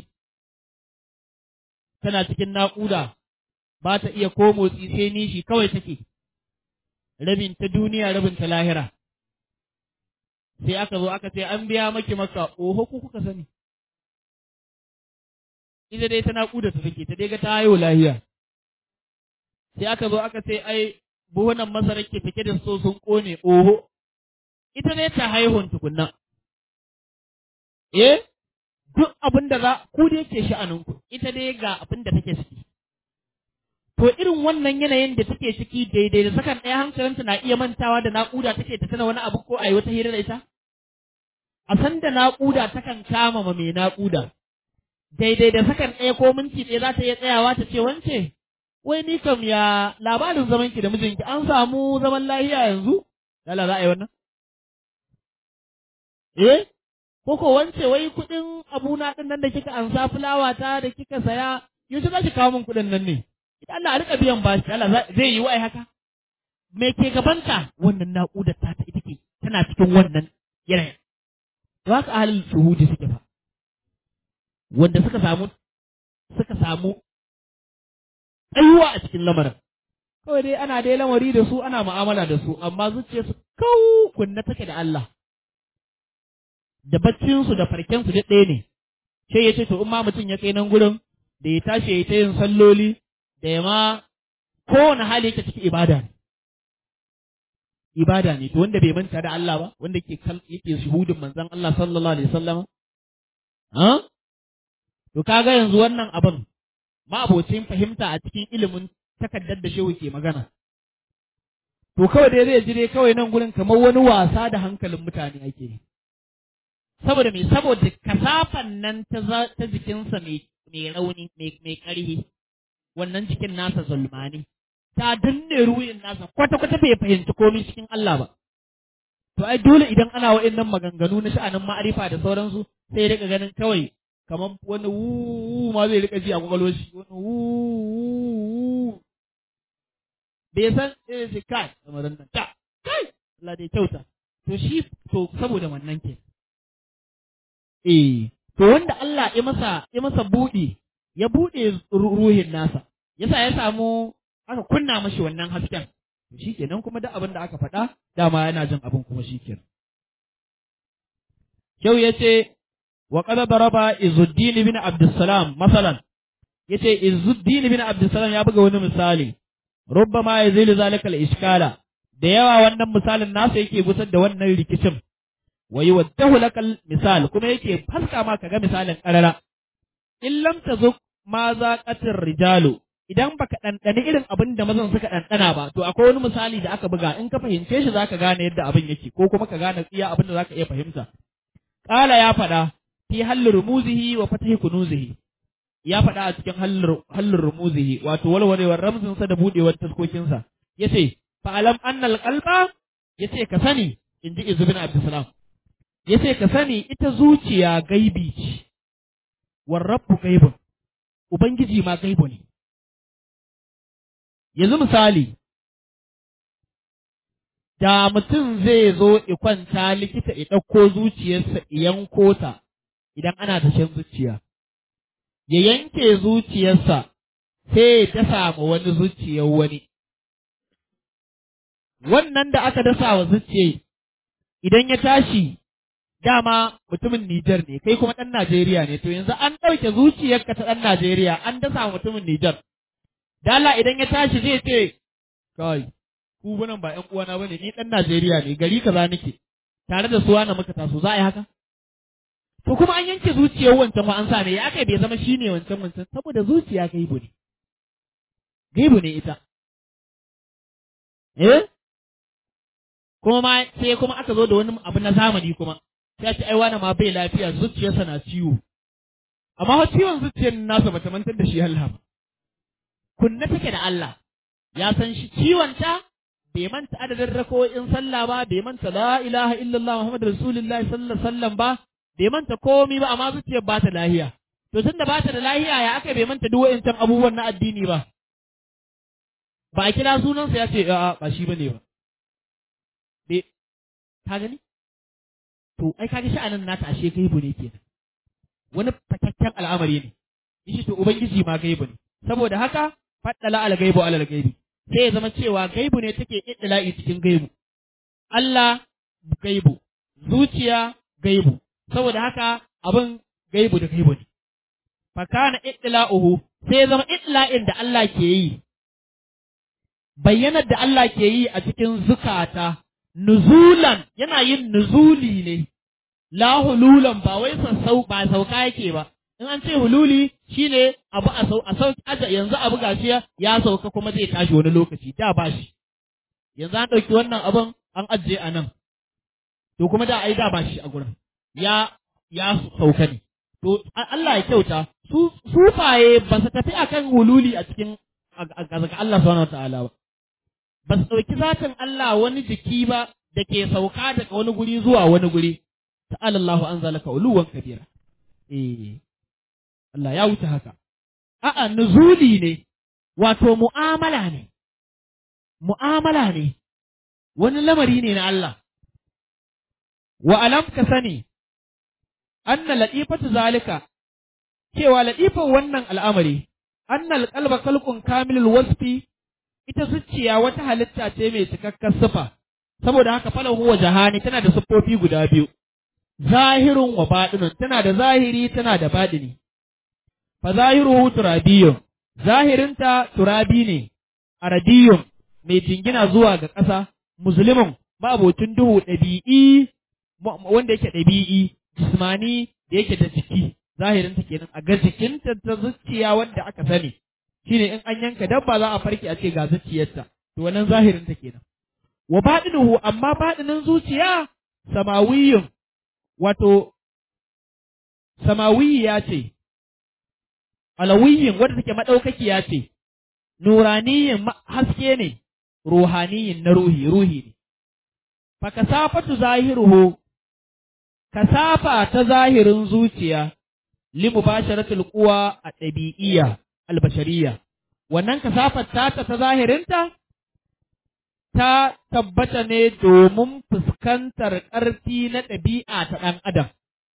tana cikin naƙuda, ba ta iya ko motsi sai nishi kawai take, rabin ta duniya rabin ta lahira. Sai aka zo aka ce an biya maki maka, oho ku kuka sani. Ita dai ta naƙuda ta take, ta dai ga ta haihu lahiya. Sai aka zo aka ce ai buhunan masarar ke take da so sun ƙone, oho. Ita dai ta haihun tukunna. Eh, duk abin da za ku da yake sha'aninku, ita dai ga abin da take ciki. To irin wannan yanayin da take ciki daidai da sakan ɗaya hankalinta na iya mantawa da naƙuda take ta tana wani abu ko a yi wata hira da ita? A san da naƙuda takan kama ma mai naƙuda. Daidai da sakan ɗaya ko minti ɗaya za ta iya tsayawa ta ce wance, wai ni kam ya labarin zamanki da mijinki an samu zaman lahiya yanzu? Lala za a yi wannan? Eh? Koko wance wai kuɗin abuna ɗin nan da kika ansa fulawa ta da kika saya, yaushe za ki kawo min kuɗin nan ne? Idan Allah a riƙa biyan bashi, Allah zai yi wa'ai haka? Me ke gabanta? Wannan naƙudar ta ta ita ke, tana cikin wannan yanayin. Ba ka ahalin shuhudi suke fa. Wanda suka samu, suka samu tsayuwa a cikin lamarin. Kawai dai ana dai lamari da su, ana mu'amala da su, amma zuciyarsu kau kunna take da Allah. Da baccinsu da farkensu duk ɗaya ne, sai ya ce to in ma mutum ya kai nan gurin da ya tashi ya yi ta yin salloli da ya ma kowane hali yake cikin ibada ne. Ibada ne, to wanda bai manta da Allah ba, wanda ke yake shuhudin manzon Allah sallallahu alaihi wasallam. Ha? To kaga yanzu wannan abin ma'abocin fahimta a cikin ilimin takaddar da shehu ke magana. To kawai dai zai ji dai kawai nan gurin kamar wani wasa da hankalin mutane ake yi. Saboda me saboda kasafan nan ta ta jikinsa mai mai rauni mai mai ƙarfi wannan jikin nasa zulmani ta danne ruhin nasa kwata kwata bai fahimci komai cikin Allah ba to ai dole idan ana wa'annan maganganu na sha'anin ma'arifa da sauransu sai ya rika ganin kawai kamar wani wuuu ma zai rika ji a kwakwalwar shi wani wuuu bai san irin shi kai kamar nan ta kai Allah dai kyauta to shi to saboda wannan ke Eh, to wanda Allah ya masa ya masa buɗe, ya buɗe ruhin nasa, yasa ya samu aka kunna mashi wannan hasken. To shikenan kuma duk abin da aka faɗa, dama yana jin abin kuma shikenan. Kyau yace wa qad daraba Izzuddin ibn Abdussalam masalan. Yace Izzuddin ibn Abdussalam ya buga wani misali. Rubbama yazilu zalika al-iskala. Da yawa wannan misalin nasa yake gusar da wannan rikicin. wa yuwaddahu lakal misal kuma yake faska ma kaga misalin karara in lam tazuk ma zaqatir rijalu idan baka dandane irin abin da mazan suka dandana ba to akwai wani misali da aka buga in ka fahimce shi zaka gane yadda abin yake ko kuma ka gane iya abin da zaka iya fahimta qala ya fada fi hallu rumuzihi wa fatahi kunuzihi ya fada a cikin hallu hallu rumuzihi wato walwalewar ramzin sa da budewar taskokin sa yace fa alam annal qalba yace ka sani inji izbin abdussalam yace ka sani ita zuciya gaibi ce, war rabbu gaibun, Ubangiji ma gaibu ne. Yanzu misali, da mutum zai zo kwanta likita ya ɗauko zuciyarsa yanko ta idan ana dashen zuciya, ya yanke zuciyarsa sai ya dasa ma wani zuciyar wani. Wannan da aka dasa wa zuciya idan ya tashi dama mutumin Nijar ne, kai kuma ɗan Najeriya ne, to yanzu an ɗauke zuciyarka ta ɗan Najeriya, an dasa mutumin Nijar. Dala idan ya tashi zai ce, kai, ku nan ba ‘yan uwana ba ne, ni ɗan Najeriya ne, gari kaza nake, tare da suwa na muka taso, za a yi haka? to kuma an yanke zuciyar wancan wa an sa ne ya kai bai zama shine wancan wancan saboda zuciya gaibu ne gaibu ne ita eh kuma ma sai kuma aka zo da wani abu na zamani kuma sai ce ai wani ma bai lafiya zuciyarsa na ciwo amma ha ciwon zuciyar nasa bata mantar da shi Allah ba kunna take da Allah ya san shi ciwon ta bai manta adadin rako'in sallah ba bai manta la ilaha illallah muhammadur rasulullahi sallallahu alaihi wasallam ba bai manta komai ba amma zuciyar ba ta lahiya to tunda ba ta da lahiya ya aka bai manta duk wa'incan abubuwan na addini ba ba a kira sunansa ya ce a'a ba shi bane ba be ka gani to ai kaga sha'anin nata ashe gaibu ne kenan wani fakakken al'amari ne shi to ubangiji ma gaibu ne saboda haka faddala al gaibu alal gaibi sai ya zama cewa gaibu ne take iddila'i cikin gaibu Allah gaibu zuciya gaibu saboda haka abin gaibu da gaibu ne fa kana iddila'uhu sai ya zama iddila'in da Allah ke yi bayyanar da Allah ke yi a cikin zukata nuzulan yana yin nuzuli ne la hululan ba wai sassau ba sauka yake ba in an ce hululi shine abu a sau a sau aja yanzu abu gashi ya sauka kuma zai tashi wani lokaci da ba shi yanzu an ɗauki wannan abin an ajiye a nan to kuma da ai da ba shi a gurin ya ya sauka ne to Allah ya kyauta su sufaye ba su tafi akan hululi a cikin ga Allah subhanahu wataala ba ba su ɗauki zatin Allah wani jiki ba da ke sauka daga wani guri zuwa wani guri ta'ala Allahu an zalaka uluwan kabira eh Allah ya wuce haka a'a nuzuli ne wato mu'amala ne mu'amala ne wani lamari ne na Allah wa alam ka sani anna latifatu zalika cewa latifan wannan al'amari annal qalba khalqun kamilul wasfi ita zuciya wata halitta ce mai cikakken sifa saboda haka falahu wa jahani tana da siffofi guda biyu zahirun wa baɗinun tana da zahiri tana da baɗini fa zahiruhu turabiyyun zahirinta turabi ne aradiyun mai jingina zuwa ga ƙasa muslimun ma'abocin duhu ɗabi'i wanda yake ɗabi'i jismani da yake da jiki zahirinta kenan a ga jikinta ta zuciya wanda aka sani shine in an yanka dabba za a farki a ce ga zuciyarta to wannan zahirinta kenan wa baɗinuhu amma baɗinin zuciya samawiyyun wato samawiyya ce alawiyyin wadda take madaukakiya ce nuraniyin haske ne ruhaniyin na ruhi ruhi ne fa kasafatu zahiruhu kasafa ta zahirin zuciya li mubasharatul quwa a ɗabi'iyya albashariya wannan kasafar ta ta zahirinta ta tabbata ne domin fuskantar ƙarfi na ɗabi'a ta ɗan adam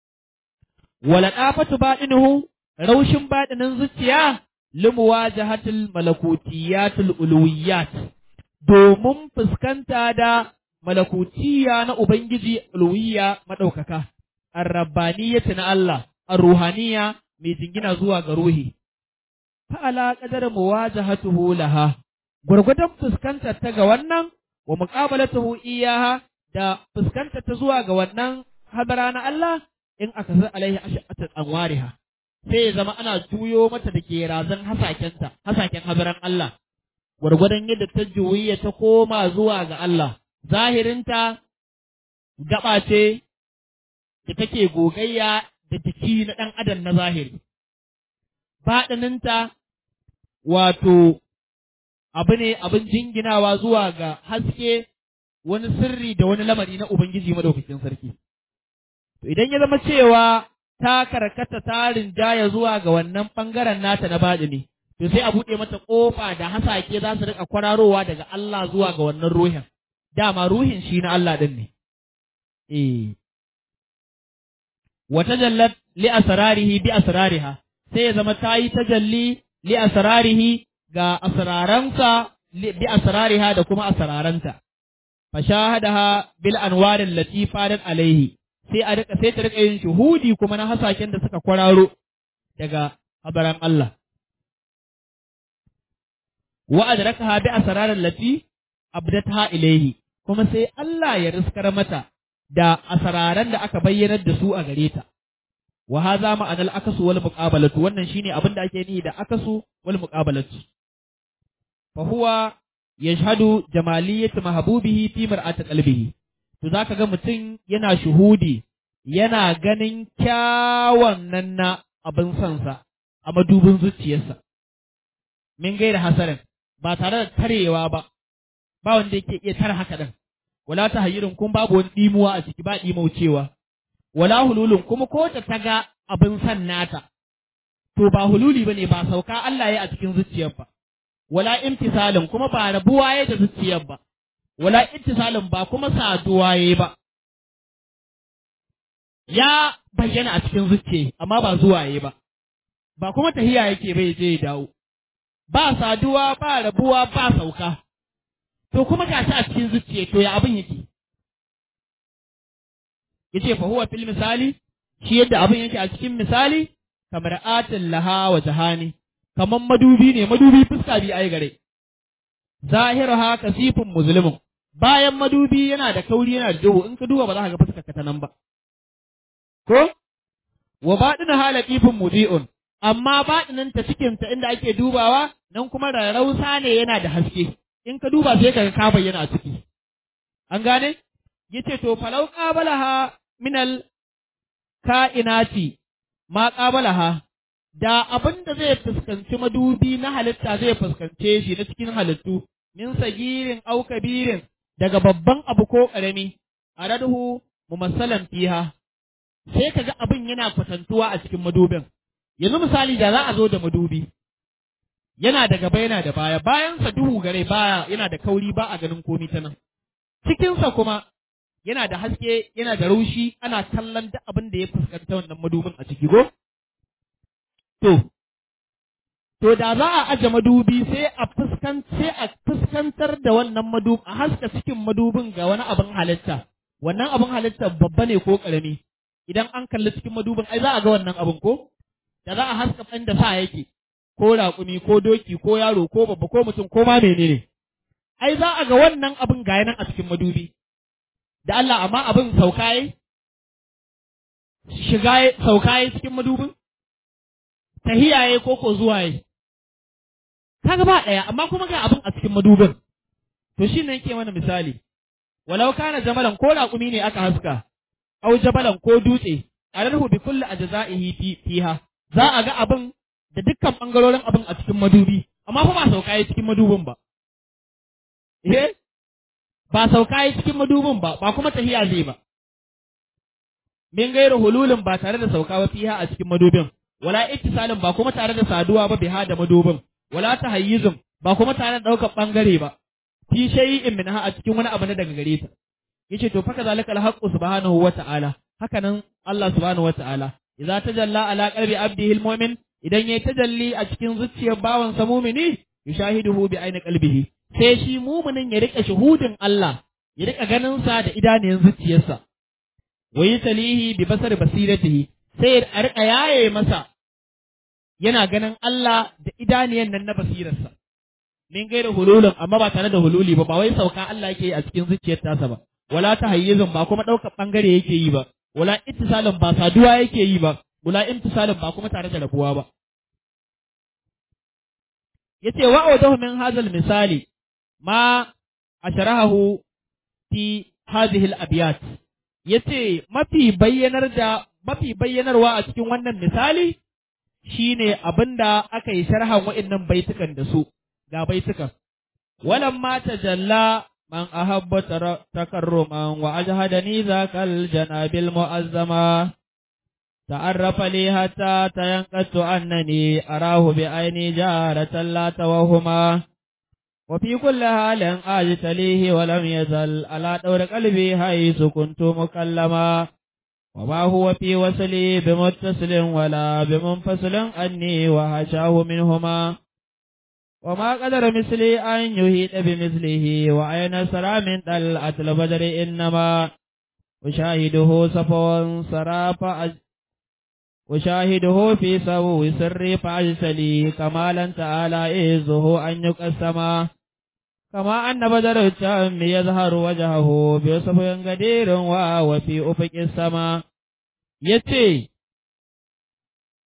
wala ɗafatu baɗinuhu raushin baɗinin zuciya limuwajahatul malakutiyatul uluwiyat domin fuskanta da malakutiya na ubangiji uluwiyya madaukaka arrabbaniyati na Allah arruhaniya mai jingina zuwa ga ruhi fa ala qadar muwajahatuhu laha gurgudan fuskantar ta ga wannan wa muqabalatuhu iyaha da fuskantar ta zuwa ga wannan hadara na Allah in aka sa alaihi ash'at anwariha sai ya zama ana juyo mata da ke razan hasakenta hasaken hadaran Allah gurgudan yadda ta juwiya ta koma zuwa ga Allah zahirinta gaba ce da take gogayya da jiki na ɗan adam na zahiri baɗininta wato abu ne abin jinginawa zuwa ga haske wani sirri da wani lamari na Ubangiji madaukakin sarki. To idan ya zama cewa ta karkata tarin jaya zuwa ga wannan ɓangaren nata na baɗini, to sai a buɗe mata ƙofa da hasake za su riƙa kwararowa daga Allah zuwa ga wannan ruhin. Dama ruhin shi na Allah ɗin ne. Eh. Wa tajallat li asrarihi bi asrariha sai ya zama ta yi tajalli li asrarihi ga asraransa bi asrariha da kuma asraranta fashahadaha bil anwarin lati fadat alaihi sai a rika sai ta rika yin shuhudi kuma na hasaken da suka kwararo daga habaran Allah wa adrakaha bi asrarin lati abdatha ilaihi kuma sai Allah ya riskar mata da asraran da aka bayyanar da su a gare ta wa hadha ma'anal akasu wal muqabalatu wannan shine abin da ake nihi da akasu wal muqabalatu fa huwa yashhadu jamaliyat mahbubihi fi mar'ati qalbihi to zaka ga mutum yana shuhudi yana ganin kyawun nan na abin sansa a madubin zuciyarsa min gaira hasarin ba tare da tarewa ba ba wanda yake iya tare haka din wala tahayyurun kun babu wani dimuwa a ciki ba dimaucewa wala hululun kuma ko ta taga abin san nata to ba hululi bane ba sauka Allah ya a cikin zuciyar ba wala imtisalin kuma ba rabuwa ya da zuciyar ba wala ittisalin ba kuma saduwa ya ba ya bayyana a cikin zuciya amma ba zuwa ya ba ba kuma tahiya yake bai je ya dawo ba saduwa ba rabuwa ba sauka to kuma gashi a cikin zuciya to ya abin yake yace fa huwa fil misali shi yadda abin yake a cikin misali kamar atin laha wa jahani kaman madubi ne madubi fuska bi ai gare zahiruha kasifun muslimun bayan madubi yana da kauri yana da duhu in ka duba ba za ka ga fuskar ka ta nan ba ko wa badina halaqifun mudi'un amma badinin ta cikin ta inda ake dubawa nan kuma rarausa ne yana da haske in ka duba sai ka ga ka bayyana a ciki an gane yace to falau qabalaha minal ka'inati ma qabalaha da abin da zai fuskanci madubi na halitta zai fuskance shi na cikin halittu min sagirin au kabirin daga babban abu ko karami aradahu mumassalan fiha sai kaga abin yana kwatantuwa a cikin madubin yanzu misali da za a zo da madubi yana da gaba yana da baya bayansa duhu gare baya yana da kauri ba a ganin komi ta nan cikinsa kuma yana da haske yana da raushi ana kallon duk abin da ya fuskanta wannan madubin a ciki go to to da za a aje madubi sai a fuskan sai a fuskantar da wannan madub a haska cikin madubin ga wani abin halitta wannan abin halitta babba ne ko karami idan an kalli cikin madubin ai za a ga wannan abin ko da za a haska ɗan da sa yake ko raƙumi ko doki ko yaro ko babba ko mutum ko ma menene ai za a ga wannan abin ga nan a cikin madubi da Allah amma abin sauka yi shiga sauka yi cikin madubin tahiyaye ko ko zuwa yi kaga ba ɗaya amma kuma ga abin a cikin madubin to shi ne yake mana misali walau kana jamalan ko raƙumi ne aka haska au jabalan ko dutse alarhu bi kulli ajza'ihi fi fiha za a ga abin da dukkan bangarorin abin a cikin madubi amma fa ba sauka yi cikin madubin ba eh ba sauka yi cikin madubin ba ba kuma tahiya zai ba min gairu hululin ba tare da sauka ba fiha a cikin madubin wala ittisalin ba kuma tare da saduwa ba biha da madubin wala tahayyuzun ba kuma tare da daukar bangare ba fi shay'in minha a cikin wani abu na daga gare ta yace to fa kazalika alhaqqu subhanahu wa ta'ala haka nan Allah subhanahu wa ta'ala idza tajalla ala qalbi abdihi almu'min idan yayi tajalli a cikin zuciyar bawan sa mu'mini yushahiduhu bi ayni qalbihi sai shi mu'minin ya rika shuhudin Allah ya rika ganin sa da idaniyan zuciyarsa wa yusalihi bi basari basiratihi sai ya rika yaye masa yana ganin Allah da idaniyan nan na basirarsa min gaira hululun amma ba tare da hululi ba ba wai sauka Allah yake yi a cikin zuciyar tasa ba wala tahayyuzun ba kuma ɗaukar ɓangare yake yi ba, wala ittisalin ba saduwa yake yi ba, wala imtisalin ba kuma tare da rabuwa ba. Yace wa awdahu min hazal misali ma asharahu fi hadhihi al-abyat. Yace mafi bayyanar da mafi bayyanarwa a cikin wannan misali shine abinda aka yi sharhan wa'annan baitukan da su ga baitukan. Walamma tajalla من أحب تكرما وأجهدني ذاك الجناب المؤزما تعرف لي حتى تيقنت أنني أراه بعيني جارة لا توهما وفي كل حال أجتليه ولم يزل على دور قلبي حيث كنت مكلما وما هو في وصلي بمتصل ولا بمنفصل أني وحشاه منهما وما قدر مثلي أن يهيد بمثله وأين سرى من طلعة البدر إنما أشاهده صفوا صراف أج... أشاهده في سوء سر فأجسلي كمالا تعالى إذه أن يقسما كما أن بدر التام يظهر وجهه بصف قدير وهو في أفق السماء يتي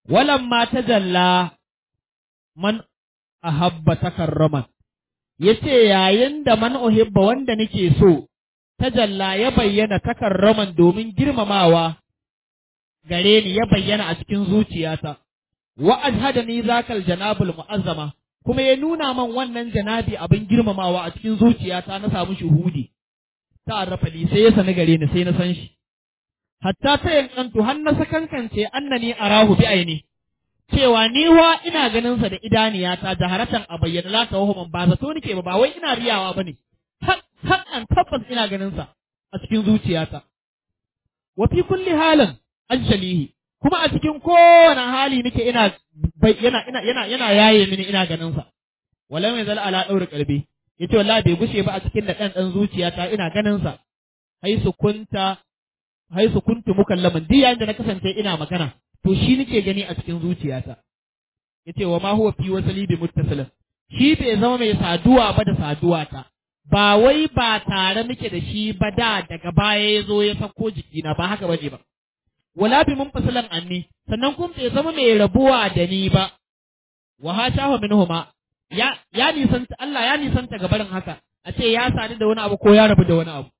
walamma tajalla man ahabba takarraman, yace yayin da man uhibba wanda nake so tajalla ya bayyana takarraman domin girmamawa gare ni, ya bayyana a cikin zuciyata, wa ajhadani zakal janabul mu'azzama, kuma ya nuna man wannan janabi abin girmamawa a cikin zuciyata, na samu shuhudi ta'arrafa li, sai ya sani gare ni, sai na san shi, hatta ta yankantu har na sakankance annani arahu bi aini, cewa ni wa ina ganin sa da idaniyata jaharatan a bayyana, la tawahuman, ba zato nake ba, ba wai ina riyawa bane, har an tabbas ina ganin sa a cikin zuciyata. Wa fi kulli halin ajalihi, kuma a cikin kowane hali nake ina yana ina yana yana yaye mini ina ganin sa. Wala mai zal ala daure kalbi, yace wallahi bai gushe ba a cikin da dan dan zuciyata ina ganin sa. Haisu kunta haisu kuntu mukallaman, duk yayin da na kasance ina magana to shi nake gani a cikin zuciyata. Yace wa ma huwa fi wasali bi muttasilin, shi bai zama mai saduwa ba da saduwa ta, ba wai ba tare muke da shi ba da daga baya ya zo ya sako jikina, ba haka bane ba. Wala bi munfasilan anni, sannan kuma bai zama mai rabuwa da ni ba. Wa hashahu minhuma, ya ya nisanta Allah ya nisanta ga barin haka, a ce ya sadu da wani abu ko ya rabu da wani abu.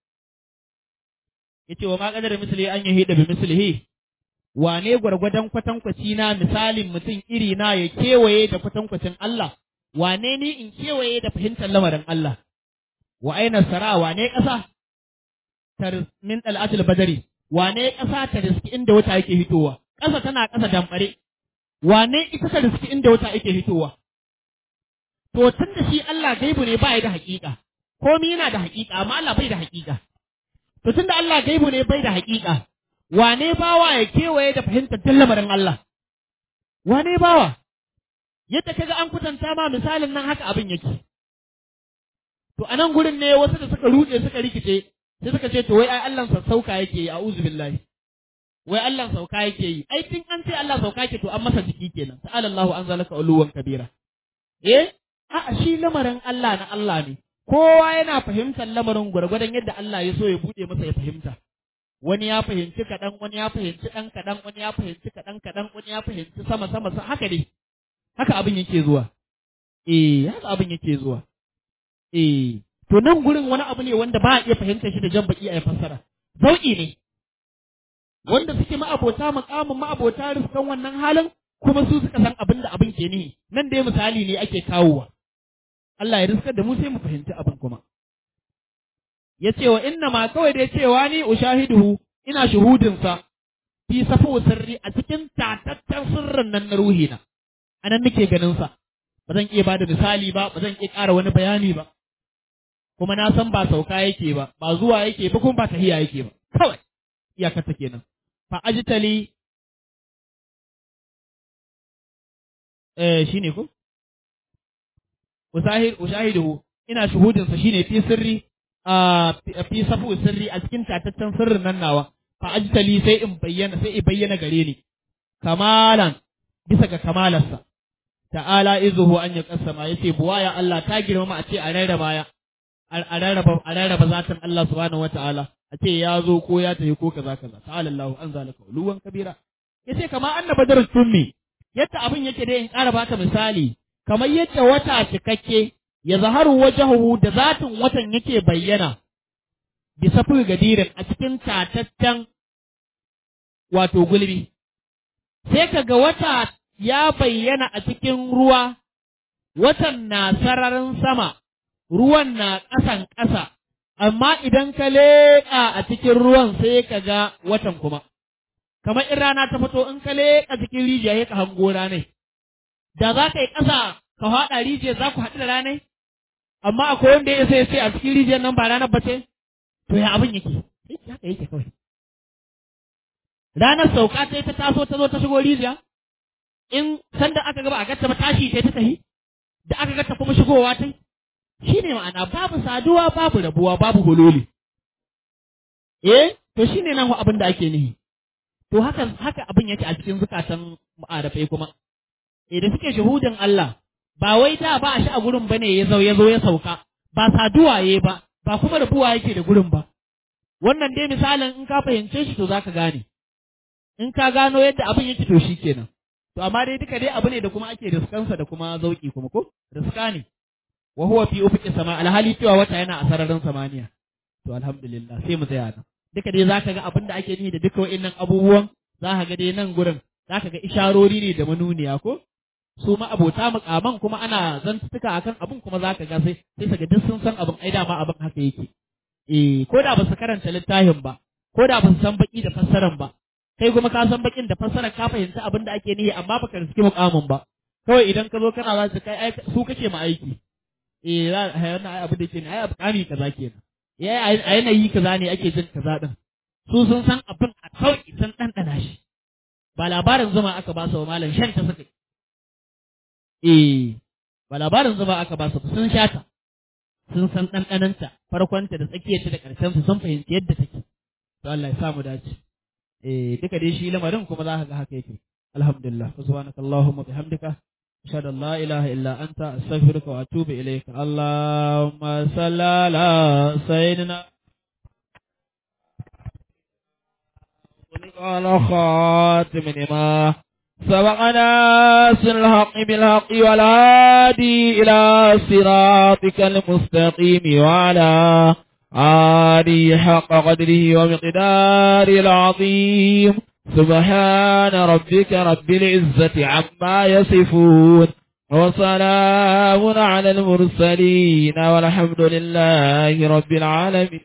Yace wa ma qadara misli an yahida bi mislihi, wane gwargwadon kwatankwaci na misalin mutum iri na ya kewaye da kwatankwacin Allah, wane ni in kewaye da fahimtar lamarin Allah. Wa aina sara, wane ƙasa tar min al'atul badari, wane ƙasa ta riski inda wata yake hitowa, ƙasa tana ƙasa damɓare, wane ita ta riski inda wata yake hitowa. To tun da shi Allah gaibu ne ba da haƙiƙa, komi yana da haƙiƙa amma Allah bai da haƙiƙa. To tun da Allah gaibu ne bai da haƙiƙa, wane bawa ya kewaye da fahimtar lamarin Allah? Wane bawa? Yadda kaga an kwatanta ma misalin nan haka abin yake. To a nan gurin ne wasu da suka ruɗe suka rikice, sai suka ce to wai ai Allah sauka yake yi, a'udhu billahi. Wai Allah sauka yake yi. Ai tun an ce Allah sauka yake to an masa jiki kenan. Ta'ala Allahu an zalaka uluwan kabira. Eh? A'a shi lamarin Allah na Allah ne. Kowa yana fahimtar lamarin gwargwadon yadda Allah ya so ya buɗe masa ya fahimta. Wani ya fahimci kaɗan, wani ya fahimci ɗan kaɗan, wani ya fahimci kaɗan kaɗan, wani ya fahimci sama sama, haka dai. Haka abin yake zuwa. Eh, haka abin yake zuwa. Eh, to nan gurin wani abu ne wanda ba a iya fahimtar shi da jan baki a fassara. Zauƙi ne. Wanda suke ma'abota makamin ma'abota riskan wannan halin kuma su suka san abin da abin ke nihi. Nan dai misali ne ake kawowa. Allah ya riskar da mu sai mu fahimci abin kuma. Ya ce wa inna ma kawai dai cewa ni ushahiduhu ina shuhudinsa fi safu sirri a cikin tatattan sirrin nan na ruhina. A nan nake ganinsa. Ba zan iya ba da misali ba, ba zan iya ƙara wani bayani ba. Kuma na san ba sauka yake ba, ba zuwa yake ba, kuma ba tahiya yake ba. Kawai iyakar ta kenan. Fa ajtali eh shine ko? Usahid ushahiduhu ina shuhudin sa shine fi sirri a fi safu sirri a cikin tatattan sirrin nan nawa. Fa ajtali sai in bayyana sai in bayyana gare ni kamalan bisa ga kamalarsa. Ta'ala izuhu an yaqassama, yace buwaya Allah ta girmama a ce a rarraba ya a rarraba a rarraba zatin Allah subhanahu wataala, a ce ya zo ko ya tafi ko kaza kaza. Ta'ala Allah an zalika uluwan kabira. Yace kama anna badar tummi, yadda abin yake dai in ƙara baka misali, kamar yadda wata cikakke ya zaharu wajahu da zatin watan yake bayyana bi safi gadirin a cikin tatatten wato gulbi, sai kaga wata ya bayyana a cikin ruwa, watan na sararin sama, ruwan na ƙasan ƙasa, amma idan ka leƙa a cikin ruwan sai ka ga watan kuma. Kamar in rana ta fito in ka leƙa cikin rijiya ya ka hango ranai. Da za ka yi ƙasa ka haɗa rijiya za ku haɗu da ranai? Amma akwai wanda ya sai sai a cikin rijiyar nan ba ranar bace? To ya abin yake? Haka yake kawai. Ranar sauka ta ta taso ta zo ta shigo rijiya? In sanda aka gaba a gatta ba tashi ta ta tahi, da aka gatta kuma shigowa ta shi ne ma'ana babu saduwa babu rabuwa babu hololi. Eh, to shi ne nan abin da ake nihi. To haka haka abin yake a cikin zukatan ma'arafai kuma. Eh da suke shuhudin Allah, ba wai da ba a shi a gurin bane ya zo ya zo ya sauka, ba saduwa yayi ba, ba kuma rabuwa yake da gurin ba. Wannan dai misalin in ka fahimce shi to zaka gane. In ka gano yadda abin yake to shi kenan. to amma dai duka dai abu ne da kuma ake riskansa da kuma zauki kuma ko riska ne wa huwa fi ufuqi sama alhali cewa wata yana a sararin samaniya to alhamdulillah sai mu tsaya nan duka dai zaka ga abin da ake nufi da duka wa'annan abubuwan zaka ga dai nan gurin zaka ga isharori ne da manuniya ko su ma abota mukaman kuma ana zantuka akan abin kuma zaka ga sai sai saka duk sun san abin ai dama abin haka yake eh ko da ba su karanta littafin ba ko da ba su san baki da fassaran ba kai kuma ka san bakin da fassarar ka fahimci abin da ake nihi amma baka riski mukamin ba kawai idan ka zo kana za su kai su kake ma aiki eh za a yana ai abin da yake ne ai mukami kaza kenan eh a yanayi kaza ne ake jin kaza din su sun san abin a kawai sun ɗanɗana shi ba labarin zuma aka ba su ba malam shan ta suka eh ba labarin zuma aka ba su sun shata sun san ɗanɗananta farkonta da tsakiyarta da ƙarshen su sun fahimci yadda take to Allah ya samu dace eh duka dai shi lamarin kuma za ka ga haka yake alhamdulillah subhanaka allahumma bihamdika ashhadu an la ilaha illa anta astaghfiruka wa atubu ilayka allahumma salli ala sayyidina على خاتم لما سبقنا الحق بالحق والهادي إلى صراطك المستقيم وعلى آله حق قدره ومقداره العظيم سبحان ربك رب العزة عما يصفون وسلام على المرسلين والحمد لله رب العالمين.